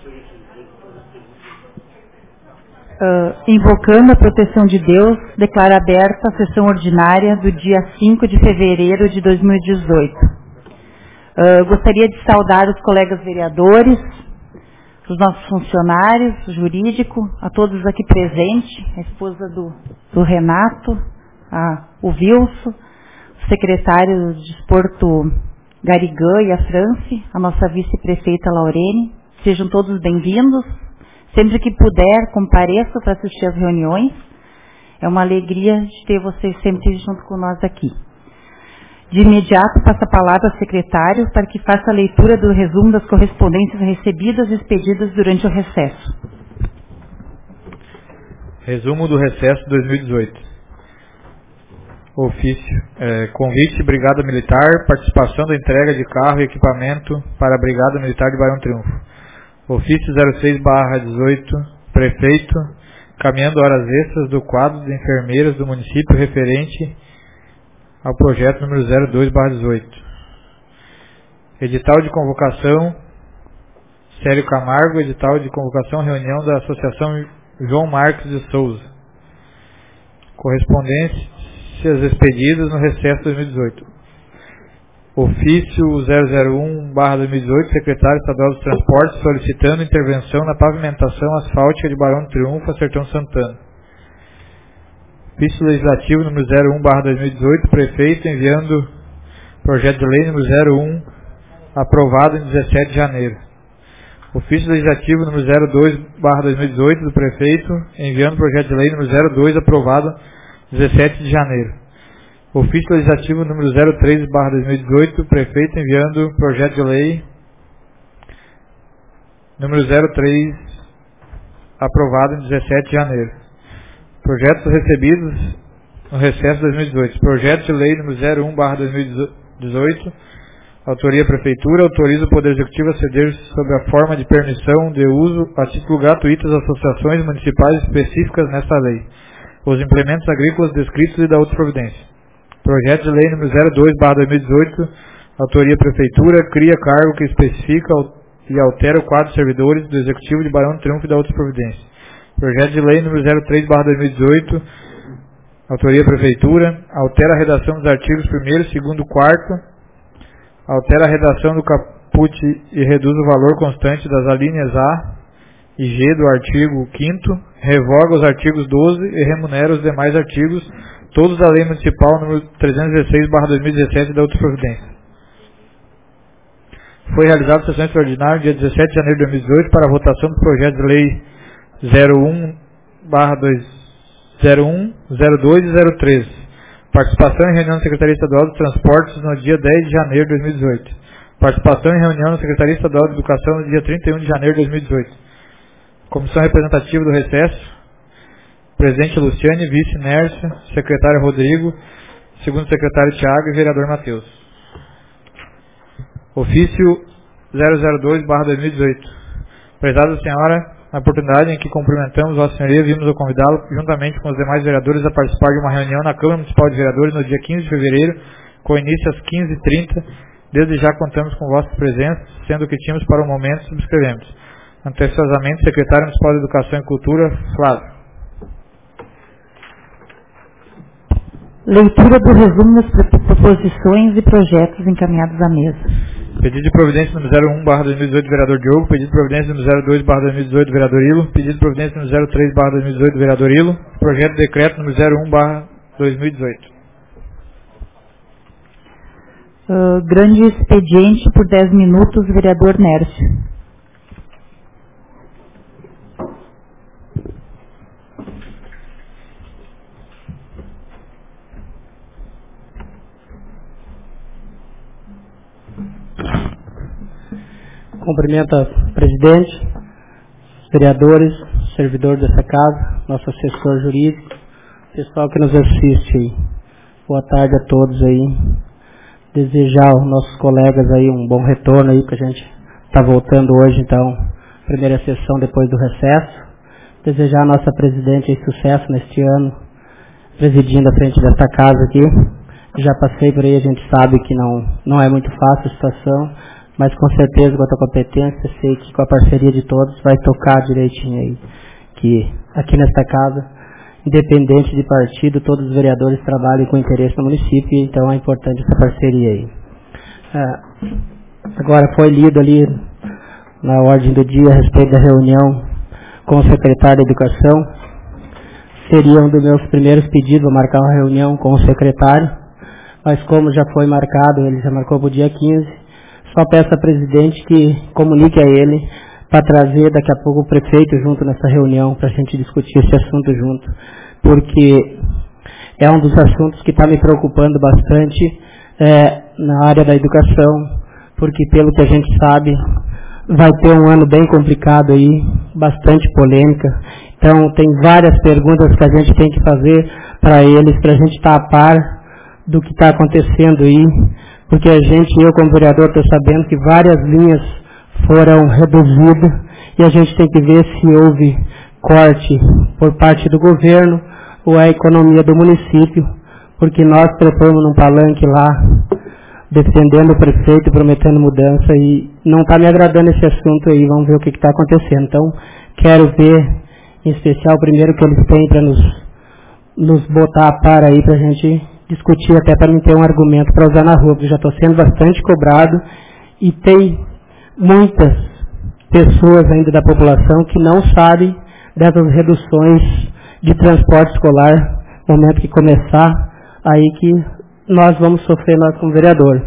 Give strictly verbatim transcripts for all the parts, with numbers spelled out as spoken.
Uh, invocando a proteção de Deus, declaro aberta a sessão ordinária do dia cinco de fevereiro de dois mil e dezoito. Uh, gostaria de saudar os colegas vereadores, os nossos funcionários, o jurídico, a todos aqui presentes, a esposa do, do Renato, a, o Wilson, o secretário de Desporto Garigã e a Franci, a nossa vice-prefeita Laurene. Sejam todos bem-vindos. Sempre que puder, compareça para assistir às reuniões. É uma alegria de ter vocês sempre junto com nós aqui. De imediato, passo a palavra ao secretário para que faça a leitura do resumo das correspondências recebidas e expedidas durante o recesso. Resumo do recesso dois mil e dezoito. Ofício. É, convite Brigada Militar, participação da entrega de carro e equipamento para a Brigada Militar de Barão Triunfo. Ofício zero seis barra dezoito, Prefeito, caminhando horas extras do quadro de enfermeiras do município referente ao projeto número zero dois barra dezoito. Edital de convocação, Célio Camargo, edital de convocação, reunião da Associação João Marques de Souza. Correspondências expedidas no recesso dois mil e dezoito. Ofício zero zero um barra dois mil e dezoito, Secretário Estadual dos Transportes, solicitando intervenção na pavimentação asfáltica de Barão do Triunfo, a Sertão Santana. Ofício Legislativo número zero um barra dois mil e dezoito, Prefeito, enviando projeto de lei número zero um, aprovado em dezessete de janeiro. Ofício Legislativo número zero dois barra dois mil e dezoito, do Prefeito, enviando projeto de lei número zero dois, aprovado em dezessete de janeiro. Ofício Legislativo número zero três barra dois mil e dezoito, Prefeito enviando projeto de lei número zero três, aprovado em dezessete de janeiro. Projetos recebidos no recesso dois mil e dezoito. Projeto de lei número zero um barra dois mil e dezoito, autoria Prefeitura, autoriza o Poder Executivo a ceder sob a forma de permissão de uso a título gratuito às associações municipais específicas nesta lei, os implementos agrícolas descritos e da outra providência. Projeto de lei número zero dois barra dois mil e dezoito, autoria Prefeitura, cria cargo que especifica e altera o quadro de servidores do Executivo de Barão do Triunfo e da outra providência. Projeto de lei número zero três barra dois mil e dezoito, autoria Prefeitura, altera a redação dos artigos primeiro, segundo, quarto, altera a redação do caput e reduz o valor constante das alíneas A e G do artigo quinto, revoga os artigos doze e remunera os demais artigos, todos da Lei Municipal número trezentos e dezesseis barra dois mil e dezessete da outra providência. Foi realizada sessão extraordinária no dia dezessete de janeiro de dois mil e dezoito para a votação do projeto de lei zero um barra zero um, zero dois e zero três. Participação em reunião da Secretaria Estadual dos Transportes no dia dez de janeiro de dois mil e dezoito. Participação em reunião da Secretaria Estadual de Educação no dia trinta e um de janeiro de dois mil e dezoito. Comissão representativa do recesso. Presidente Luciane, vice Nércia, secretário Rodrigo, segundo secretário Tiago e vereador Matheus. Ofício zero zero dois barra dois mil e dezoito. Prezada senhora, na oportunidade em que cumprimentamos Vossa Senhoria, vimos o convidá-lo, juntamente com os demais vereadores, a participar de uma reunião na Câmara Municipal de Vereadores no dia quinze de fevereiro, com início às quinze e trinta. Desde já contamos com vossa presença, sendo que tínhamos para o momento subscrevemos. Anteciosamente, secretário Municipal de Educação e Cultura, Flávio. Leitura do resumo das proposições e projetos encaminhados à mesa. Pedido de providência número zero um barra dois mil e dezoito, vereador Diogo. Pedido de providência número zero dois barra dois mil e dezoito, vereador Ilo. Pedido de providência número zero três barra dois mil e dezoito, vereador Ilo. Projeto de decreto número zero um barra dois mil e dezoito. Uh, grande expediente por dez minutos, vereador Nércio. Cumprimento a presidente, vereadores, servidor dessa casa, nosso assessor jurídico, pessoal que nos assiste aí. Boa tarde a todos aí. Desejar aos nossos colegas aí um bom retorno aí, porque a gente está voltando hoje, então, primeira sessão depois do recesso. Desejar a nossa presidente aí sucesso neste ano, presidindo à frente desta casa aqui. Já passei por aí, a gente sabe que não, não é muito fácil a situação, mas com certeza com a tua competência, sei que com a parceria de todos vai tocar direitinho aí, que aqui nesta casa, independente de partido, todos os vereadores trabalham com interesse no município, então é importante essa parceria aí. Ah, agora foi lido ali na ordem do dia a respeito da reunião com o secretário de Educação. Seria um dos meus primeiros pedidos, marcar uma reunião com o secretário, mas como já foi marcado, ele já marcou para o dia quinze, só peço ao presidente que comunique a ele para trazer daqui a pouco o prefeito junto nessa reunião, para a gente discutir esse assunto junto, porque é um dos assuntos que está me preocupando bastante é, na área da educação, porque pelo que a gente sabe, vai ter um ano bem complicado aí, bastante polêmica. Então, tem várias perguntas que a gente tem que fazer para eles, para a gente estar a par do que está acontecendo aí, porque a gente, eu como vereador, estou sabendo que várias linhas foram reduzidas e a gente tem que ver se houve corte por parte do governo ou a economia do município, porque nós trepamos num palanque lá, defendendo o prefeito, prometendo mudança, e não está me agradando esse assunto aí, vamos ver o que está acontecendo. Então, quero ver, em especial, primeiro que eles têm para nos, nos botar a par aí, para a gente discutir, até para mim ter um argumento para usar na rua, porque já estou sendo bastante cobrado, e tem muitas pessoas ainda da população que não sabem dessas reduções de transporte escolar, no momento que começar, aí que nós vamos sofrer, nós como vereador.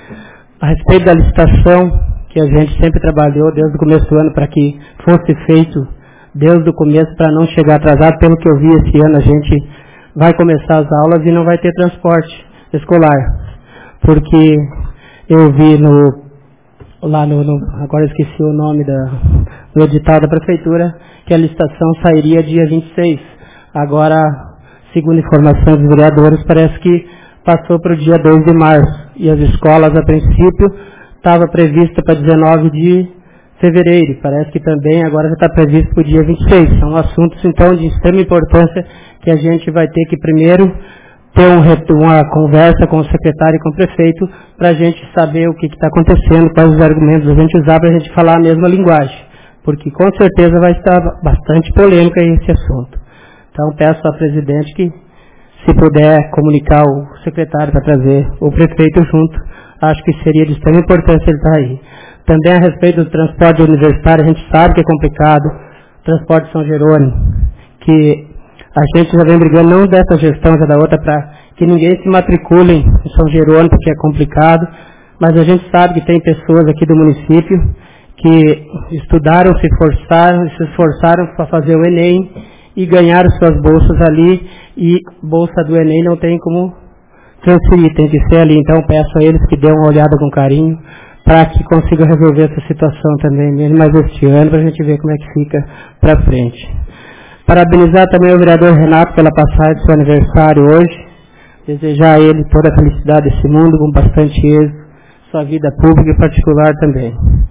A respeito da licitação, que a gente sempre trabalhou desde o começo do ano para que fosse feito desde o começo, para não chegar atrasado, pelo que eu vi esse ano, a gente vai começar as aulas e não vai ter transporte escolar, porque eu vi no, lá no, no agora eu esqueci o nome da, do edital da prefeitura, que a licitação sairia dia vinte e seis, agora, segundo informações dos vereadores, parece que passou para o dia dois de março, e as escolas, a princípio, estava prevista para dezenove de fevereiro, parece que também agora já está previsto para o dia vinte e seis. São assuntos, então, de extrema importância que a gente vai ter que primeiro ter um, uma conversa com o secretário e com o prefeito para a gente saber o que está acontecendo, quais os argumentos a gente usar para a gente falar a mesma linguagem, porque com certeza vai estar bastante polêmica esse assunto. Então, peço ao presidente que, se puder comunicar o secretário para trazer o prefeito junto, acho que seria de extrema importância ele estar aí. Também a respeito do transporte universitário, a gente sabe que é complicado, transporte São Jerônimo, que a gente já vem brigando não dessa gestão, já da outra, para que ninguém se matricule em São Jerônimo, porque é complicado, mas a gente sabe que tem pessoas aqui do município que estudaram, se esforçaram, se esforçaram para fazer o Enem e ganharam suas bolsas ali, e bolsa do Enem não tem como transferir, tem que ser ali. Então peço a eles que dêem uma olhada com carinho, para que consiga resolver essa situação também, mesmo mais este ano, para a gente ver como é que fica para frente. Parabenizar também o vereador Renato pela passagem do seu aniversário hoje, desejar a ele toda a felicidade desse mundo, com bastante êxito, sua vida pública e particular também.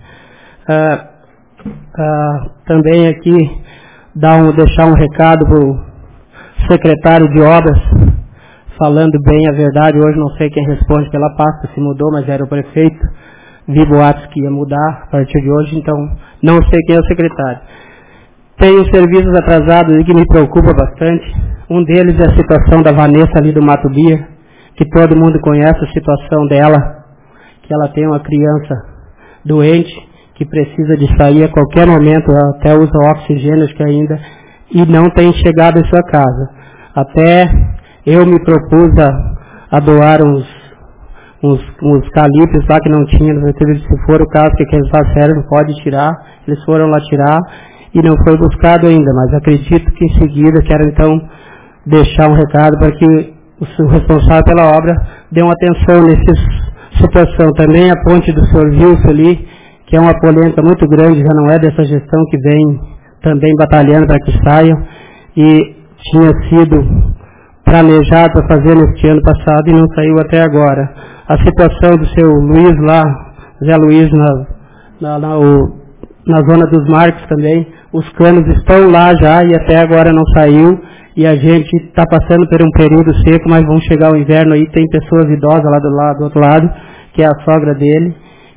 Ah, ah, também aqui, dar um, deixar um recado para o secretário de obras, falando bem a verdade. Hoje não sei quem responde pela pasta, se mudou, mas era o prefeito. Vi boatos que ia mudar a partir de hoje, então não sei quem é o secretário. Tenho serviços atrasados e que me preocupa bastante. Um deles é a situação da Vanessa ali do Mato Bia, que todo mundo conhece a situação dela, que ela tem uma criança doente, que precisa de sair a qualquer momento, até usa oxigênio que ainda, e não tem chegado em sua casa. Até eu me propus a, a doar uns uns, uns calipes lá que não tinha, se for o caso que aqueles lá servem, pode tirar, eles foram lá tirar e não foi buscado ainda, mas acredito que em seguida quero então deixar um recado para que o responsável pela obra dê uma atenção nessa situação. Também a ponte do senhor Wilson ali, que é uma polêmica muito grande, já não é dessa gestão que vem também batalhando para que saiam, e tinha sido planejado para fazer neste ano passado e não saiu até agora. A situação do seu Luiz lá, Zé Luiz, na, na, na, o, na zona dos Marcos também, os canos estão lá já e até agora não saiu, e a gente está passando por um período seco, mas vão chegar o inverno aí, tem pessoas idosas lá do, lado, do outro lado, que é a sogra dele,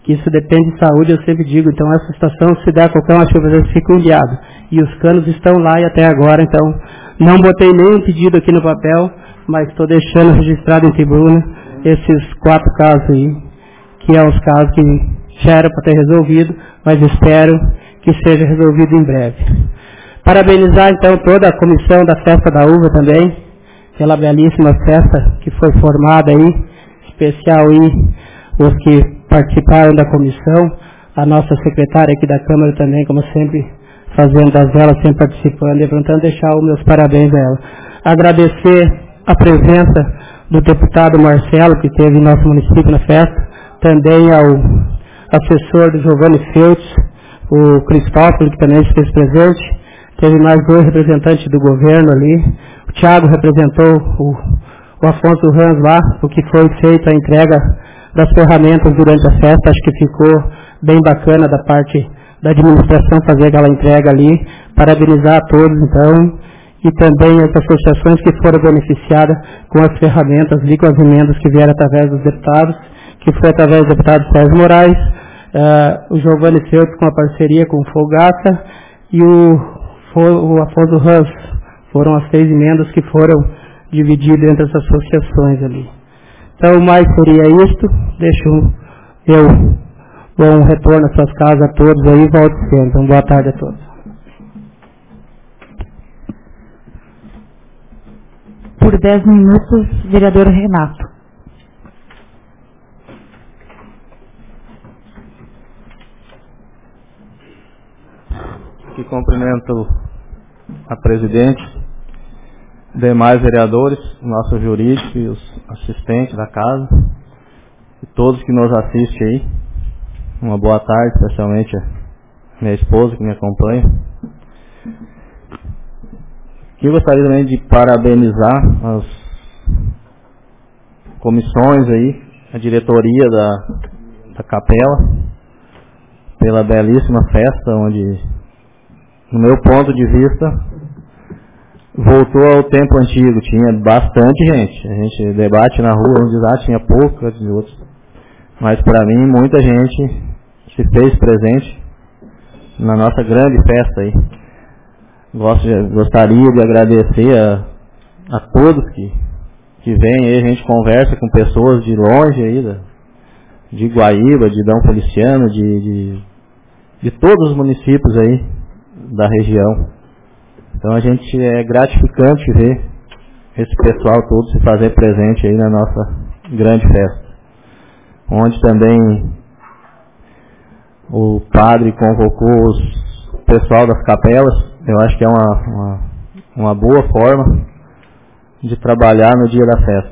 que isso depende de saúde, eu sempre digo. Então essa situação, se der qualquer uma chuva, eles ficam ilhados. E os canos estão lá e até agora, então não botei nenhum pedido aqui no papel, mas estou deixando registrado em tribuna esses quatro casos aí, que é os casos que já era para ter resolvido, mas espero que seja resolvido em breve. Parabenizar então toda a comissão da Festa da Uva também, pela belíssima festa que foi formada aí, especial aí os que participaram da comissão, a nossa secretária aqui da Câmara também, como sempre, fazendo das velas, sempre participando, e portanto deixar os meus parabéns a ela. Agradecer a presença do deputado Marcelo, que esteve em nosso município na festa, também ao assessor do Giovanni Feltz, o Cristófilo, que também esteve presente, teve mais dois representantes do governo ali, o Thiago representou o, o Afonso Rans lá, o que foi feita a entrega das ferramentas durante a festa, acho que ficou bem bacana da parte da administração fazer aquela entrega ali, parabenizar a todos então, e também as associações que foram beneficiadas com as ferramentas e com as emendas que vieram através dos deputados, que foi através do deputado Sérgio Moraes, uh, o Giovanni Feltz com a parceria com o Folgata e o, o Afonso Rans. Foram as seis emendas que foram divididas entre as associações ali. Então, mais seria isto. Deixo eu bom retorno às suas casas a todos aí e volto sempre. Então, boa tarde a todos. Por dez minutos, vereador Renato. Aqui cumprimento a presidente, demais vereadores, nosso jurídico e os assistentes da casa, e todos que nos assistem aí. Uma boa tarde, especialmente a minha esposa que me acompanha. Aqui eu gostaria também de parabenizar as comissões aí, a diretoria da, da capela, pela belíssima festa, onde, no meu ponto de vista, voltou ao tempo antigo. Tinha bastante gente. A gente debate na rua, onde lá tinha pouco, outros. Mas para mim, muita gente se fez presente na nossa grande festa aí. Gosto de, gostaria de agradecer a, a todos que, que vêm aí. A gente conversa com pessoas de longe aí, da, de Guaíba, de Dom Feliciano, de, de, de todos os municípios aí da região. Então a gente é gratificante ver esse pessoal todo se fazer presente aí na nossa grande festa, onde também o padre convocou os, o pessoal das capelas. Eu acho que é uma, uma, uma boa forma de trabalhar no dia da festa.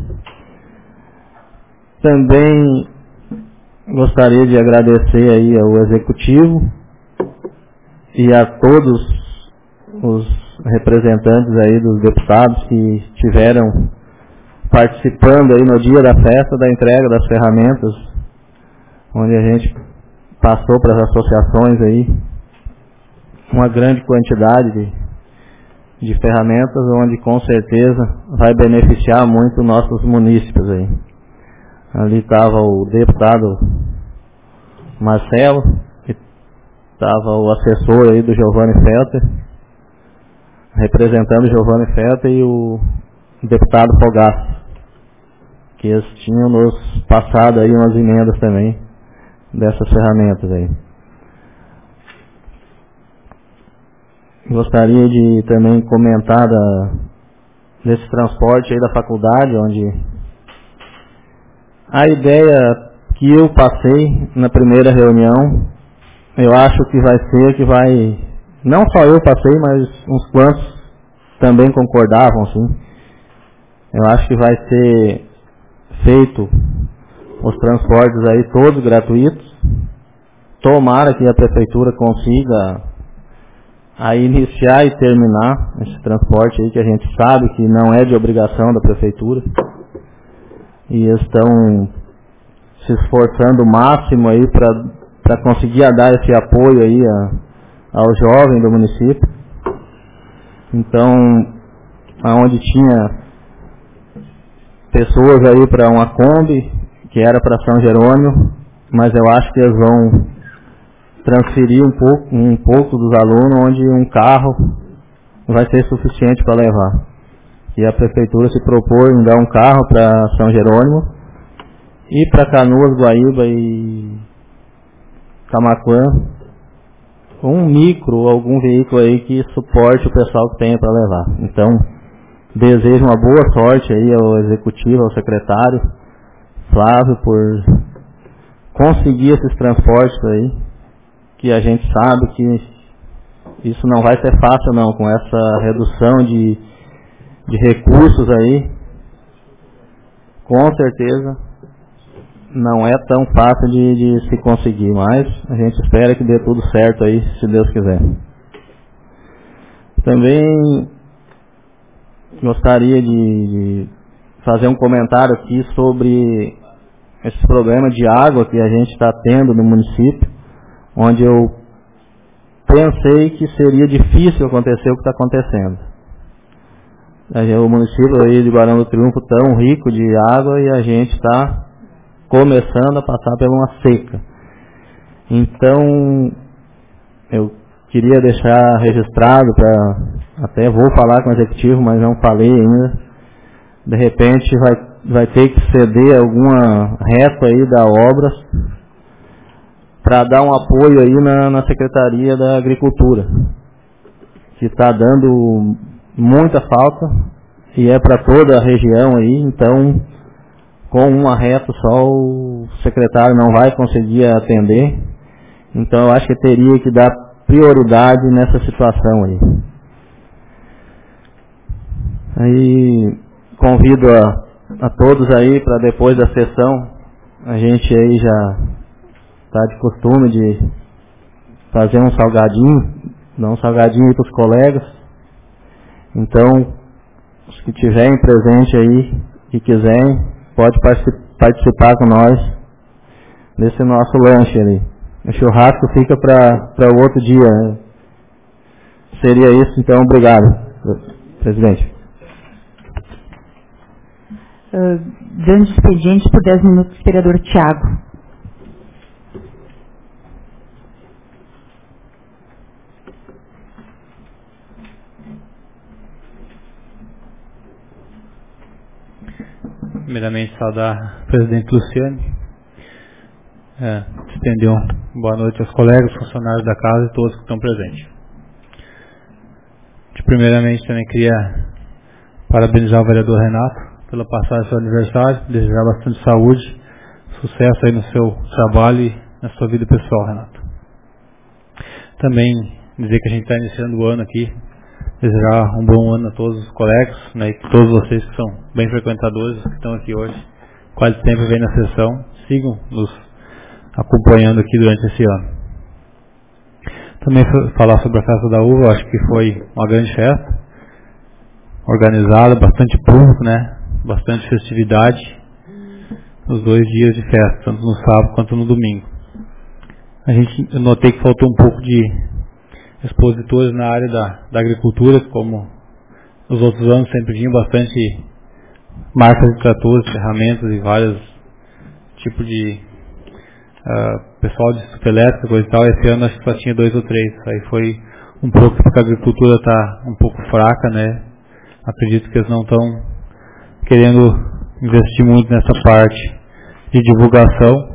Também gostaria de agradecer aí ao executivo e a todos os representantes aí dos deputados que estiveram participando aí no dia da festa da entrega das ferramentas, onde a gente passou para as associações aí uma grande quantidade de, de ferramentas, onde com certeza vai beneficiar muito nossos munícipes aí. Ali estava o deputado Marcelo, estava o assessor aí do Giovanni Felter, representando o Giovanni Felter, e o deputado Fogaça, que eles tinham nos passado aí umas emendas também dessas ferramentas aí. Gostaria de também comentar da, desse transporte aí da faculdade, onde a ideia que eu passei na primeira reunião, eu acho que vai ser que vai, não só eu passei, mas uns quantos também concordavam, sim. Eu acho que vai ser feito os transportes aí todos gratuitos. Tomara que a prefeitura consiga a iniciar e terminar esse transporte aí, que a gente sabe que não é de obrigação da prefeitura, e estão se esforçando o máximo aí para conseguir dar esse apoio aí a, ao jovem do município. Então, aonde tinha pessoas aí para uma Kombi, que era para São Jerônimo, mas eu acho que eles vão transferir um pouco, um pouco dos alunos onde um carro vai ser suficiente para levar. E a prefeitura se propôs em dar um carro para São Jerônimo e para Canoas, Guaíba e Camaquã, um micro ou algum veículo aí que suporte o pessoal que tenha para levar. Então, desejo uma boa sorte aí ao executivo, ao secretário Flávio, por conseguir esses transportes aí, que a gente sabe que isso não vai ser fácil não, com essa redução de, de recursos aí, com certeza não é tão fácil de, de se conseguir, mas a gente espera que dê tudo certo aí, se Deus quiser. Também gostaria de, de fazer um comentário aqui sobre esse problema de água que a gente está tendo no município, onde eu pensei que seria difícil acontecer o que está acontecendo. O município aí de Barão do Triunfo tão rico de água e a gente está começando a passar por uma seca. Então, eu queria deixar registrado, para até vou falar com o executivo, mas não falei ainda. De repente vai, vai ter que ceder alguma reta aí da obra para dar um apoio aí na, na Secretaria da Agricultura, que está dando muita falta e é para toda a região aí. Então, com uma reta só o secretário não vai conseguir atender. Então eu acho que teria que dar prioridade nessa situação aí. Aí convido a, a todos aí para depois da sessão, a gente aí já está de costume de fazer um salgadinho, dar um salgadinho aí para os colegas. Então, os que tiverem presente aí e quiserem, pode participar com nós nesse nosso lanche ali. O churrasco fica para o outro dia, né? Seria isso, então, obrigado, presidente. Uh, dando expediente por dez minutos, vereador Tiago. Primeiramente, saudar o presidente Luciano, é, estender uma boa noite aos colegas, funcionários da casa e todos que estão presentes. Primeiramente, também queria parabenizar o vereador Renato pela passagem do seu aniversário, desejar bastante saúde, sucesso aí no seu trabalho e na sua vida pessoal, Renato. Também dizer que a gente está iniciando o ano aqui, desejar um bom ano a todos os colegas, né, e todos vocês que são bem frequentadores, que estão aqui hoje, quase sempre vêm na sessão, sigam nos acompanhando aqui durante esse ano. Também falar sobre a Festa da Uva, acho que foi uma grande festa, organizada, bastante público, né, bastante festividade, nos dois dias de festa, tanto no sábado quanto no domingo. A gente, eu notei que faltou um pouco de expositores na área da, da agricultura, como nos outros anos sempre tinham bastante marcas de tratores, ferramentas e vários tipos de uh, pessoal de estufa elétrica, coisa e tal. Esse ano acho que só tinha dois ou três. Aí foi um pouco porque a agricultura está um pouco fraca, né? Acredito que eles não estão querendo investir muito nessa parte de divulgação.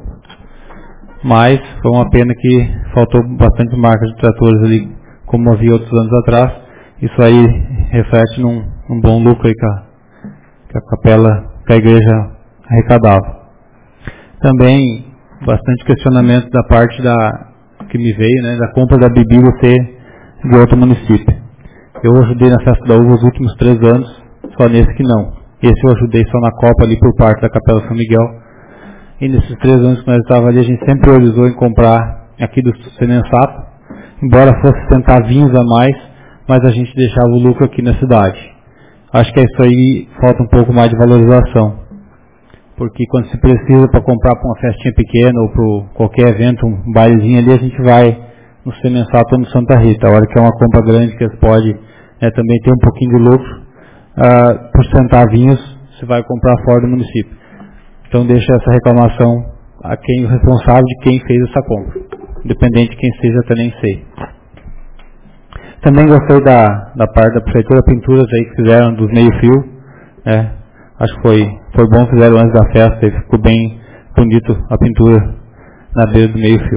Mas foi uma pena que faltou bastante marcas de tratores ali, como havia outros anos atrás. Isso aí reflete num, num bom lucro aí que a, que a capela, que a igreja arrecadava. Também bastante questionamento da parte da que me veio, né, da compra da bebida ser de outro município. Eu ajudei na Festa da Uva os últimos três anos, só nesse que não. Esse eu ajudei só na Copa ali por parte da Capela São Miguel. E nesses três anos que nós estávamos ali, a gente sempre priorizou em comprar aqui do Senensato, embora fosse centavinhos a mais, mas a gente deixava o lucro aqui na cidade. Acho que isso aí falta um pouco mais de valorização, porque quando se precisa para comprar para uma festinha pequena ou para qualquer evento, um bailezinho ali, a gente vai no Senensato ou no Santa Rita. A hora que é uma compra grande que eles podem é, também ter um pouquinho de lucro, uh, por centavinhos, você vai comprar fora do município. Então deixa essa reclamação a quem o responsável de quem fez essa compra, independente de quem seja, até nem sei. Também gostei da, da parte da prefeitura, pinturas aí que fizeram dos meio-fio, né? Acho que foi, foi bom, fizeram antes da festa e ficou bem bonito a pintura na beira do meio-fio.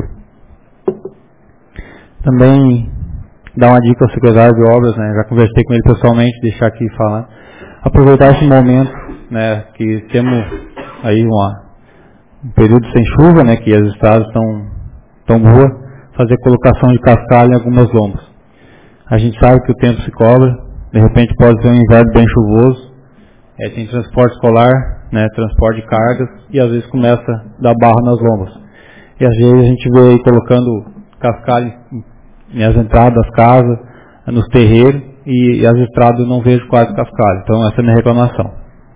Também dar uma dica ao secretário de obras, né? Já conversei com ele pessoalmente, deixar aqui falando. Aproveitar esse momento, né, que temos aí uma, um período sem chuva, né, que as estradas estão tão boas, fazer colocação de cascalho em algumas lombas. A gente sabe que o tempo se cobra, de repente pode ser um inverno bem chuvoso, é, tem transporte escolar, né, transporte de cargas, e às vezes começa a dar barro nas lombas. E às vezes a gente vê aí colocando cascalho nas entradas das casas, nos terreiros, e, e as estradas eu não vejo quase cascalho. Então essa é a minha reclamação.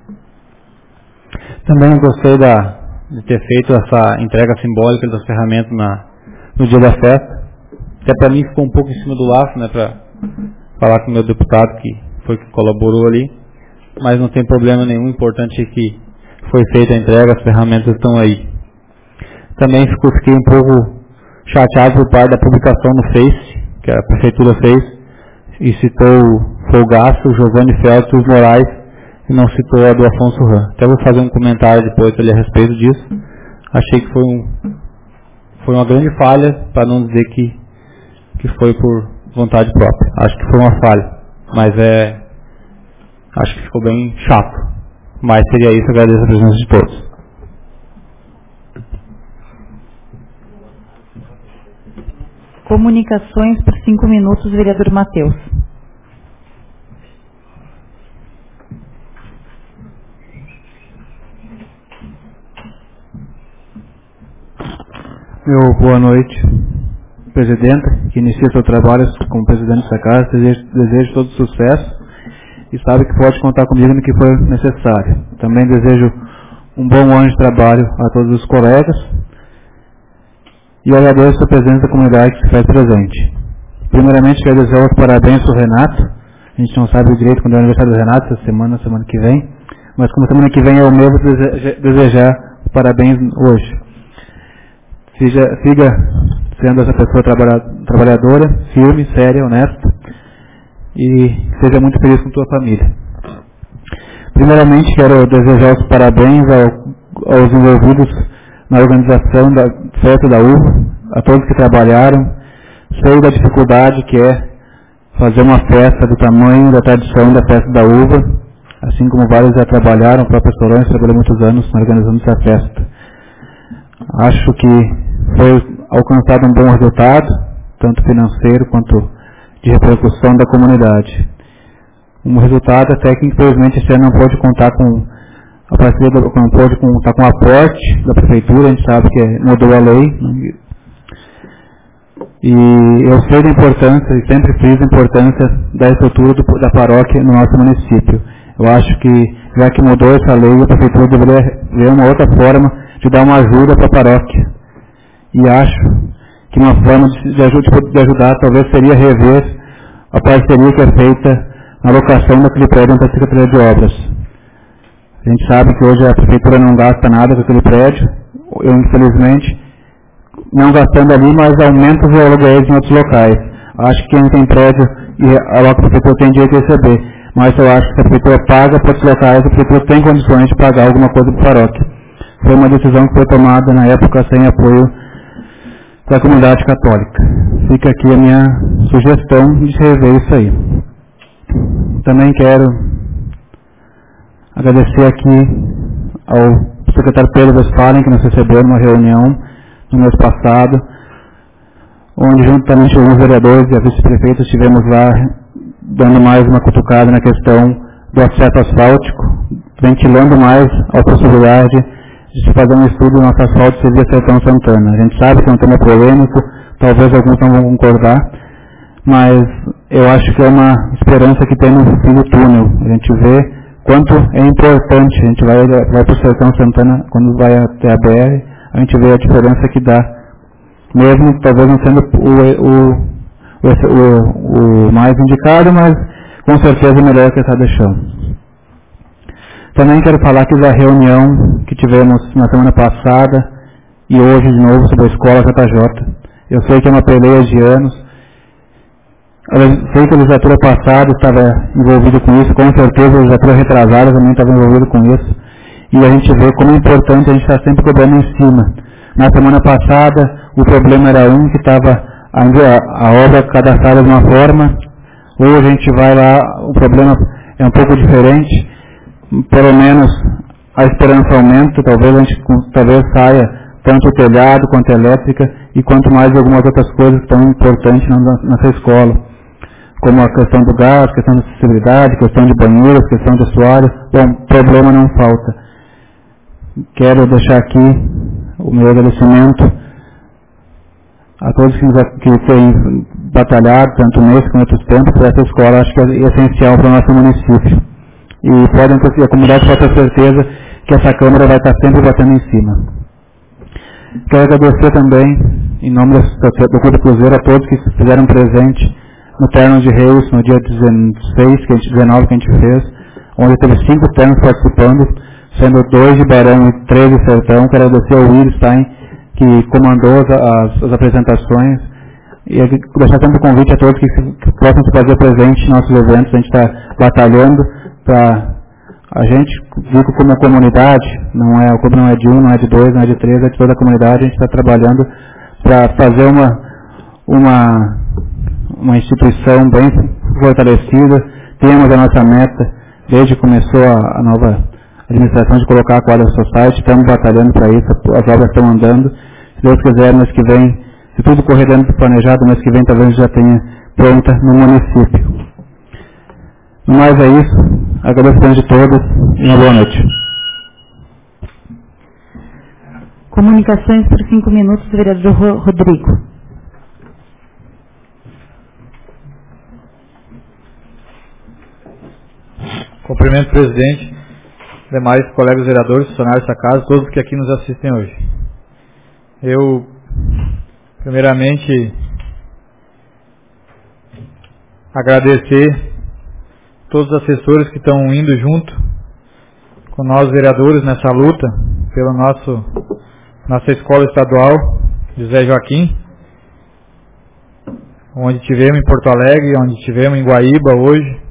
Também gostei da, de ter feito essa entrega simbólica das ferramentas na, no dia da festa. Até para mim ficou um pouco em cima do laço, né, para falar com o meu deputado que foi que colaborou ali, mas não tem problema nenhum, o importante é que foi feita a entrega, as ferramentas estão aí. Também ficou, fiquei um pouco chateado por parte da publicação no Face, que a prefeitura fez, e citou o Folgaço, o Giovanni Feltz e os Moraes, e não citou a do Afonso Ram. Até vou fazer um comentário depois ali a respeito disso. Achei que foi, um, foi uma grande falha, para não dizer que que foi por vontade própria. Acho que foi uma falha, mas é, acho que ficou bem chato. Mas seria isso, agradeço a presença de todos. Comunicações por cinco minutos, vereador Matheus. Meu boa noite, presidenta, que inicia seu trabalho como presidente dessa casa. Desejo, desejo todo sucesso e sabe que pode contar comigo no que for necessário. Também desejo um bom ano de trabalho a todos os colegas e agradeço a presença da comunidade que se faz presente. Primeiramente, quero desejar os parabéns para o Renato. A gente não sabe direito quando é o aniversário do Renato, essa semana, semana que vem, mas como semana que vem é o meu, vou desejar parabéns hoje. Siga, siga sendo essa pessoa trabalha, trabalhadora, firme, séria, honesta, e seja muito feliz com tua família. Primeiramente, quero desejar os parabéns ao, aos envolvidos na organização da festa da uva, a todos que trabalharam. Sei da dificuldade que é fazer uma festa do tamanho da tradição da festa da uva, assim como vários já trabalharam, o próprio Sorões trabalhou muitos anos organizando essa festa. Acho que foi alcançado um bom resultado, tanto financeiro quanto de repercussão da comunidade. Um resultado até que, infelizmente, esse ano não pode contar com a parceria, não pode contar com o aporte da prefeitura. A gente sabe que mudou a lei. E eu sei da importância, e sempre fiz a importância da estrutura do, da paróquia no nosso município. Eu acho que, já que mudou essa lei, a prefeitura deveria ver uma outra forma de dar uma ajuda para a paróquia. E acho que uma forma de, de, ajuda, de ajudar talvez seria rever a parceria que é feita na locação daquele prédio para a Secretaria de Obras. A gente sabe que hoje a prefeitura não gasta nada com aquele prédio, eu infelizmente, não gastando ali, mas aumenta os aluguéis em outros locais. Acho que quem tem prédio e a prefeitura tem direito de receber, mas eu acho que se a prefeitura paga para outros locais, a prefeitura tem condições de pagar alguma coisa para a paróquia. Foi uma decisão que foi tomada na época sem apoio da comunidade católica. Fica aqui a minha sugestão de rever isso aí. Também quero agradecer aqui ao secretário Pedro Westphalen, que nos recebeu numa reunião no mês passado, onde juntamente com os vereadores e a vice-prefeita estivemos lá dando mais uma cutucada na questão do acesso asfáltico, ventilando mais a possibilidade de se fazer um estudo do nosso asfalto servir a Sertão Santana. A gente sabe que é um tema polêmico, talvez alguns não vão concordar, mas eu acho que é uma esperança que tem no fim do túnel. A gente vê quanto é importante, a gente vai, vai para o Sertão Santana, quando vai até a B R, a gente vê a diferença que dá, mesmo talvez não sendo o, o, o, o mais indicado, mas com certeza melhor que está deixando. Também quero falar que da reunião que tivemos na semana passada e hoje de novo sobre a escola J J. Eu sei que é uma peleia de anos. Eu sei que a legislatura passada estava envolvida com isso, com certeza a legislatura retrasada também estava envolvida com isso. E a gente vê como é importante a gente estar sempre cobrando em cima. Na semana passada, o problema era um que estava ainda a obra cadastrada de uma forma. Hoje a gente vai lá, o problema é um pouco diferente. Pelo menos a esperança aumenta, talvez a gente talvez saia tanto o telhado quanto a elétrica e quanto mais algumas outras coisas tão importantes na nossa escola, como a questão do gás, questão de acessibilidade, questão de banheiros, questão de assoalho. Bom, problema não falta. Quero deixar aqui o meu agradecimento a todos que, nos, que têm batalhado, tanto nesse quanto em outros tempos, por essa escola. Acho que é essencial para o nosso município. E podem ter, a comunidade pode ter certeza que essa Câmara vai estar sempre batendo em cima. Quero agradecer também, em nome do Clube Cruzeiro, a todos que fizeram presente no Terno de Reis, no dia dezesseis, que a gente, dezenove que a gente fez, onde teve cinco ternos participando, sendo dois de Barão e três de Sertão. Quero agradecer ao Will Stein, que comandou as, as apresentações, e deixar sempre o convite a todos que, que possam se fazer presente em nossos eventos. A gente está batalhando para a gente, digo como comunidade, não é, o clube não é de um, não é de dois, não é de três, é de toda a comunidade. A gente está trabalhando para fazer uma, uma, uma instituição bem fortalecida. Temos a nossa meta, desde que começou a, a nova administração, de colocar a Quadra Society. Estamos batalhando para isso, as obras estão andando. Se Deus quiser, mês que vem, se tudo correr dentro do planejado, mês que vem talvez já tenha pronta no município. No mais é isso. Agradeço de todos e uma boa noite. Comunicações por cinco minutos, vereador Rodrigo. Cumprimento o presidente, demais colegas vereadores, funcionários dessa casa, todos que aqui nos assistem hoje. Eu, primeiramente, agradecer todos os assessores que estão indo junto com nós vereadores nessa luta pela nosso, nossa escola estadual José Joaquim, onde tivemos em Porto Alegre, onde tivemos em Guaíba hoje,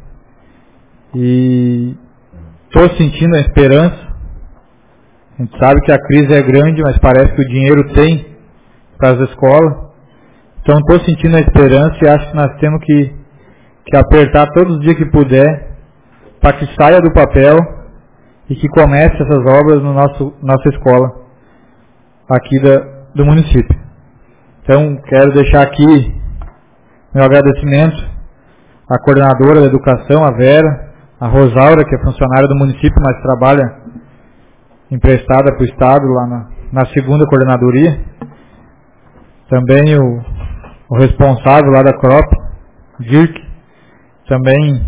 e estou sentindo a esperança. A gente sabe que a crise é grande, mas parece que o dinheiro tem para as escolas, então estou sentindo a esperança e acho que nós temos que que apertar todos os dias que puder para que saia do papel e que comece essas obras no nosso nossa escola aqui da, do município. Então quero deixar aqui meu agradecimento à coordenadora da educação, a Vera, a Rosaura, que é funcionária do município, mas trabalha emprestada para o Estado lá na, na segunda coordenadoria. Também o, o responsável lá da Crop, Dirk, também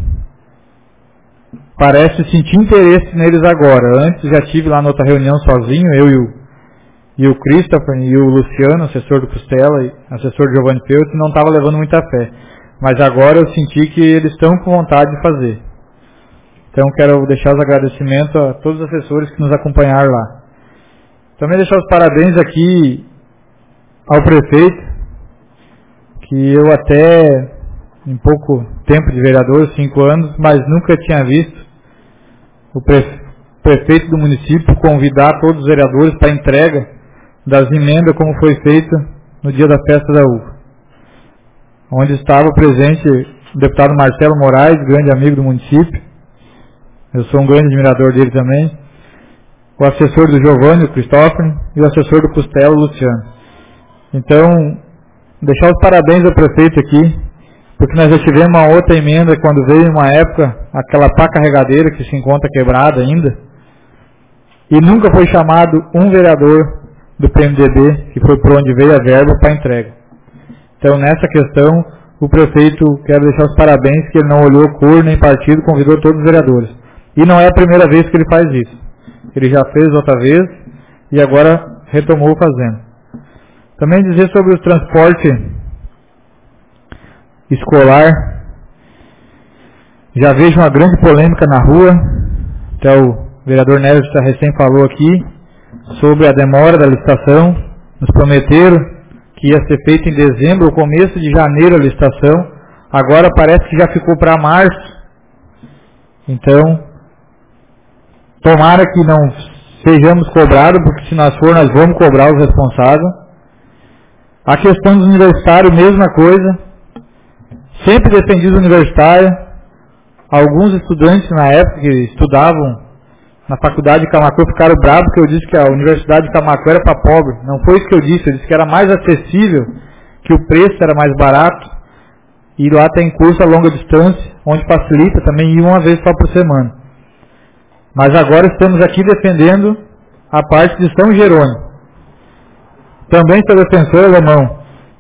parece sentir interesse neles agora. Antes já tive lá na outra reunião sozinho, eu e o, e o Christopher e o Luciano, assessor do Costela e assessor do Giovanni Peu, que não estava levando muita fé. Mas agora eu senti que eles estão com vontade de fazer. Então quero deixar os agradecimentos a todos os assessores que nos acompanharam lá. Também deixar os parabéns aqui ao prefeito, que eu até, em pouco tempo de vereador, cinco anos, mas nunca tinha visto o prefeito do município convidar todos os vereadores para a entrega das emendas, como foi feita no dia da festa da uva, onde estava presente o deputado Marcelo Moraes, grande amigo do município. Eu sou um grande admirador dele também. O assessor do Giovanni, o Christopher, e o assessor do Costela, o Luciano. Então, deixar os parabéns ao prefeito aqui, porque nós já tivemos uma outra emenda quando veio uma época, aquela pá carregadeira que se encontra quebrada ainda, e nunca foi chamado um vereador do P M D B, que foi por onde veio a verba, para entrega. Então, nessa questão, o prefeito, quero deixar os parabéns, que ele não olhou cor nem partido, convidou todos os vereadores. E não é a primeira vez que ele faz isso. Ele já fez outra vez e agora retomou fazendo. Também dizer sobre o transporte escolar. Já vejo uma grande polêmica na rua. Até o vereador Neves já recém falou aqui sobre a demora da licitação. nos prometeram que ia ser feito em dezembro ou começo de janeiro a licitação, agora parece que já ficou para março. Então, tomara que não sejamos cobrados, porque se nós for, nós vamos cobrar os responsáveis. A questão dos universitários, mesma coisa. Sempre defendi os universitários. Alguns estudantes na época que estudavam na faculdade de Camaquã ficaram bravos porque eu disse que a Universidade de Camaquã era para pobre. Não foi isso que eu disse, eu disse que era mais acessível, que o preço era mais barato, e lá tem curso a longa distância, onde facilita também ir uma vez só por semana. Mas agora estamos aqui defendendo a parte de São Jerônimo. Também sou defensor, alemão,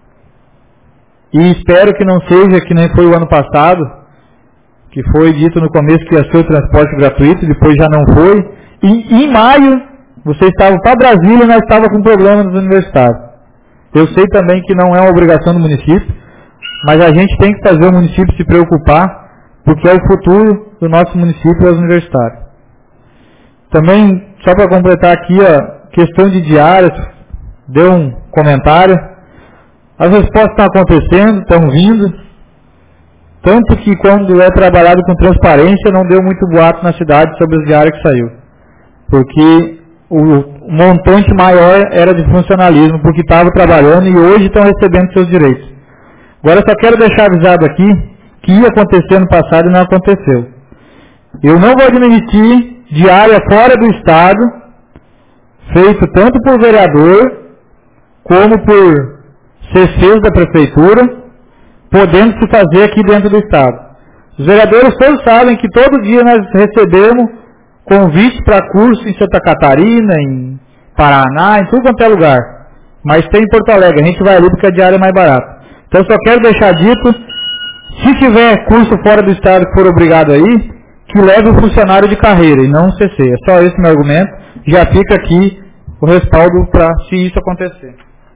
e espero que não seja que nem foi o ano passado, que foi dito no começo que ia ser o transporte gratuito, depois já não foi. E em maio, vocês estavam para Brasília e nós estávamos com problema nos universitários. Eu sei também que não é uma obrigação do município, mas a gente tem que fazer o município se preocupar, porque é o futuro do nosso município e os universitários. Também, só para completar aqui, a questão de diárias, deu um comentário. As respostas estão acontecendo, estão vindo. Tanto que quando é trabalhado com transparência, não deu muito boato na cidade sobre os diários que saiu. Porque o montante maior era de funcionalismo, porque estavam trabalhando e hoje estão recebendo seus direitos. Agora eu só quero deixar avisado aqui que ia acontecer no passado e não aconteceu. Eu não vou admitir diária fora do Estado, feito tanto por vereador, como por C Cs da Prefeitura, podendo se fazer aqui dentro do Estado. Os vereadores todos sabem que todo dia nós recebemos convites para curso em Santa Catarina, em Paraná, em tudo quanto é lugar. Mas tem em Porto Alegre, a gente vai ali porque a diária é mais barata. Então só quero deixar dito, se tiver curso fora do Estado que for obrigado aí, que leve o funcionário de carreira e não o C C. É só esse meu argumento. Já fica aqui o respaldo para se isso acontecer.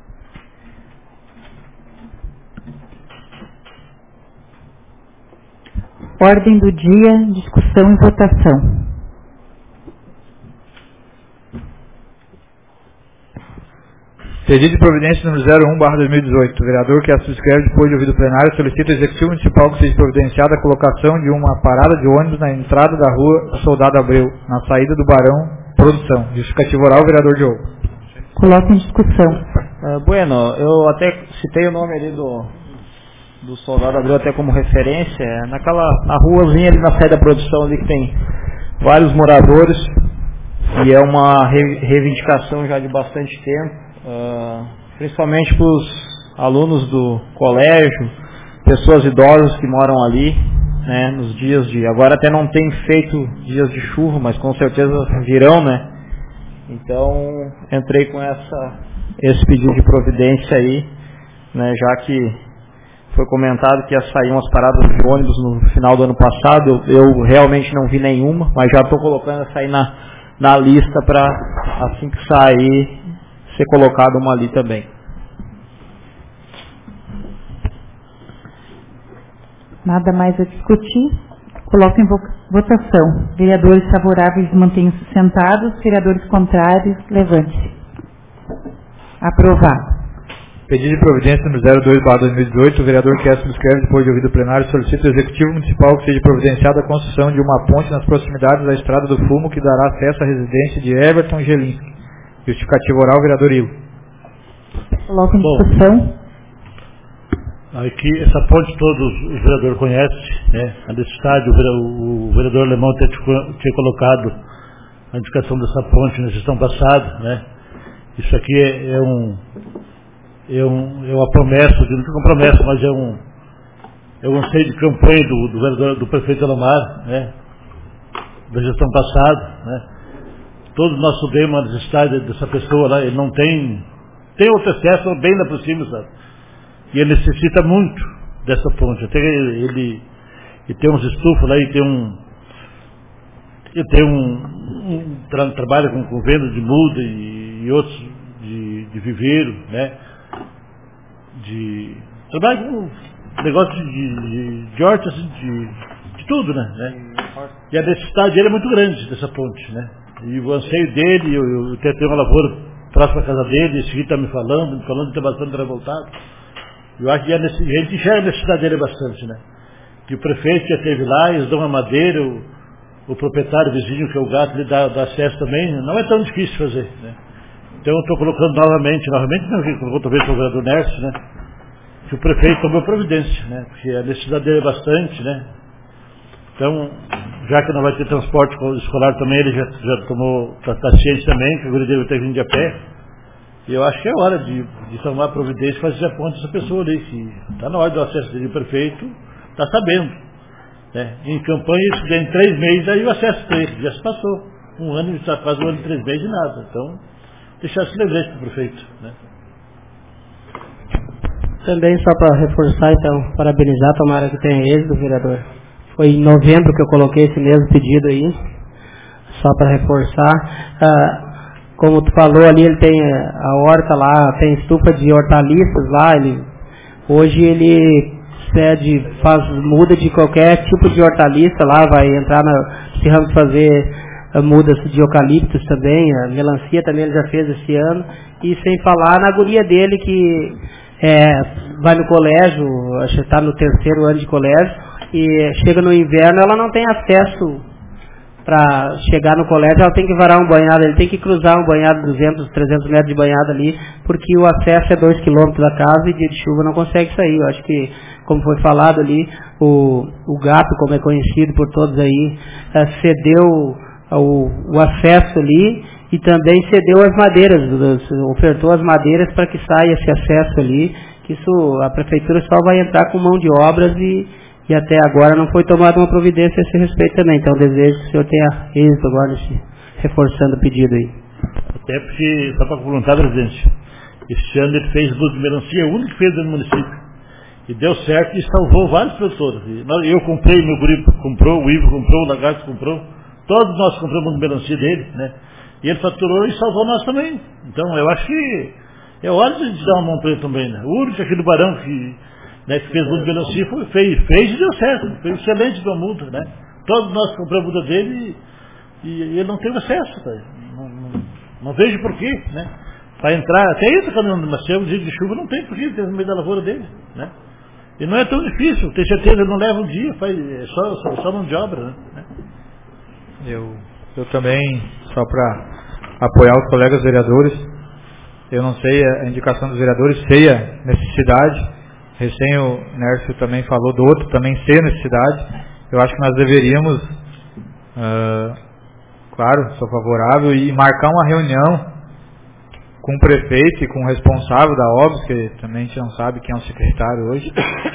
Ordem do dia, discussão e votação. Pedido de providência número zero um barra dois mil e dezoito. O vereador que a subscreve depois de ouvido o plenário solicita ao Executivo Municipal que seja providenciada a colocação de uma parada de ônibus na entrada da rua Soldado Abreu, na saída do Barão Produção. Justificativo oral, vereador Diogo. Coloca em discussão. Uh, bueno, eu até citei o nome ali do, do Soldado Abreu até como referência. Naquela na ruazinha ali na saída da produção ali que tem vários moradores e é uma re, reivindicação já de bastante tempo. Uh, principalmente para os alunos do colégio, pessoas idosas que moram ali, né, nos dias de... Agora até não tem feito dias de chuva, mas com certeza virão, né? Então, entrei com essa, esse pedido de providência aí, né, já que foi comentado que ia sair umas paradas de ônibus no final do ano passado, eu, eu realmente não vi nenhuma, mas já estou colocando essa aí na, na lista para, assim que sair, ser colocado uma ali também. Nada mais a discutir. Coloco em votação. Vereadores favoráveis mantenham-se sentados. Vereadores contrários, levante-se. Aprovado. Pedido de providência número zero dois barra dois mil e dezoito. O vereador que a subscreve depois de ouvido o plenário solicita ao Executivo Municipal que seja providenciada a construção de uma ponte nas proximidades da Estrada do Fumo que dará acesso à residência de Everton Gelinski. Justificativo oral, vereador Ilo. Coloca em discussão. Aqui, essa ponte todos os vereadores conhecem, né? A desse estádio, o vereador Alemão tinha, tinha colocado a indicação dessa ponte na gestão passada, né? Isso aqui é, é, um, é, um, é uma promessa, não é uma promessa, mas é um, é um anseio de campanha do, do, vereador, do prefeito Alamar, né? Da gestão passada, né? Todos nós subimos a necessidade dessa pessoa lá, ele não tem, tem outro acesso bem lá por cima, sabe? E ele necessita muito dessa ponte. Até ele, ele, ele tem uns estufos lá, e tem um, ele tem um, um tra, trabalha com, com venda de muda e, e outros de, de viveiro, né? De, trabalha com negócio de, de, de horta, assim, de, de tudo, né? né? E a necessidade dele é muito grande dessa ponte, né? E o anseio dele, eu, eu tenho uma lavoura próximo à casa dele, esse aqui está me falando, me falando que está bastante revoltado. Eu acho que a gente enxerga a necessidade dele bastante, né? Que o prefeito já esteve lá, eles dão a madeira, o, o proprietário vizinho, que é o gato, ele dá, dá acesso também, não é tão difícil fazer, né? Então eu estou colocando novamente, novamente não, que outra vez para o vereador Nércio, né? Que o prefeito tomou providência, né? Porque a necessidade dele é bastante, né? Então, já que não vai ter transporte escolar também, ele já, já tomou, está tá ciente também, que o guri dele vai ter vindo de a pé. E eu acho que é hora de, de tomar providência e fazer a ponte dessa pessoa ali, que está na hora do acesso dele, o prefeito está sabendo. Né? Em campanha, isso em três meses, aí o acesso dele já se passou. Um ano, já faz um ano e três meses e nada. Então, deixar esse lembrete para o prefeito. Né? Também, só para reforçar, então, parabenizar, tomara que tenha êxito, vereador. Foi em novembro que eu coloquei esse mesmo pedido aí, só para reforçar. Ah, como tu falou ali, ele tem a horta lá, tem estufa de hortaliças lá, ele, hoje ele cede, faz, muda de qualquer tipo de hortaliça lá, vai entrar na, precisamos fazer uh, mudas de eucaliptos também, a melancia também ele já fez esse ano, e sem falar na guria dele que é, vai no colégio, acho que está no terceiro ano de colégio, e chega no inverno, ela não tem acesso para chegar no colégio, ela tem que varar um banhado, ele tem que cruzar um banhado de duzentos, trezentos metros de banhado ali, porque o acesso é dois quilômetros da casa e dia de chuva não consegue sair. Eu acho que, como foi falado ali, o, o gato, como é conhecido por todos aí, é, cedeu o, o acesso ali e também cedeu as madeiras, ofertou as madeiras para que saia esse acesso ali, que isso, a prefeitura só vai entrar com mão de obras e E até agora não foi tomada uma providência a esse respeito também. Então desejo que o senhor tenha êxito agora, nesse, reforçando o pedido aí. Até porque, só para complementar, presidente, este ano ele fez o de melancia, é o único que fez no município. E deu certo e salvou vários produtores. Eu comprei, meu guri comprou, o Ivo comprou, o Lagarto comprou, todos nós compramos de melancia dele, né? E ele faturou e salvou nós também. Então eu acho que é hora de dar uma mão para ele também, né? O único aqui do Barão que... Né, que fez muda de melancia, foi, fez, fez e deu certo, foi excelente com a muda, né? Todos nós compramos a muda dele e, e ele não teve acesso, tá? não, não, não vejo porquê, né? Para entrar, até entra caminhão de macia, o dia de chuva não tem porquê, tem no meio da lavoura dele, né? E não é tão difícil, tenho certeza, ele não leva um dia, faz, é só, só, só mão de obra, né? Eu, eu também, só para apoiar os colegas vereadores, eu não sei a indicação dos vereadores, sei a necessidade. Recém o Nércio também falou do outro, também ser necessidade. Eu acho que nós deveríamos, uh, claro, sou favorável, e marcar uma reunião com o prefeito e com o responsável da obra, que também a gente não sabe quem é o secretário hoje,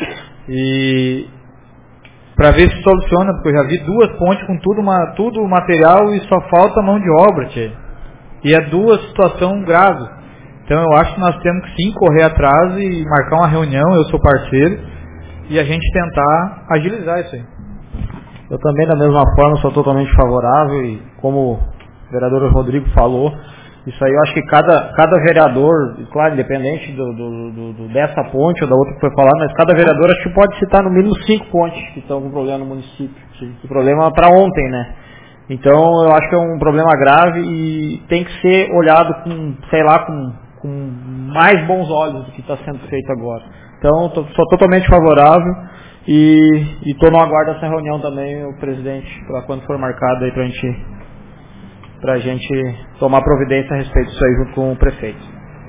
e para ver se soluciona, porque eu já vi duas pontes com tudo, uma, tudo material e só falta mão de obra, tchê. E é duas situações graves. Então eu acho que nós temos que sim correr atrás e marcar uma reunião, eu sou parceiro, e a gente tentar agilizar isso aí. Eu também, da mesma forma, sou totalmente favorável, e como o vereador Rodrigo falou, isso aí eu acho que cada, cada vereador, claro, independente do, do, do, do, dessa ponte ou da outra que foi falada, mas cada vereador acho que pode citar no mínimo cinco pontes que estão com problema no município. Sim. O problema é para ontem, né? Então eu acho que é um problema grave e tem que ser olhado com, sei lá, com... com mais bons olhos do que está sendo feito agora. Então, tô, sou totalmente favorável e estou no aguardo dessa reunião também, o presidente, para quando for marcado aí para gente, a gente tomar providência a respeito disso aí junto com o prefeito.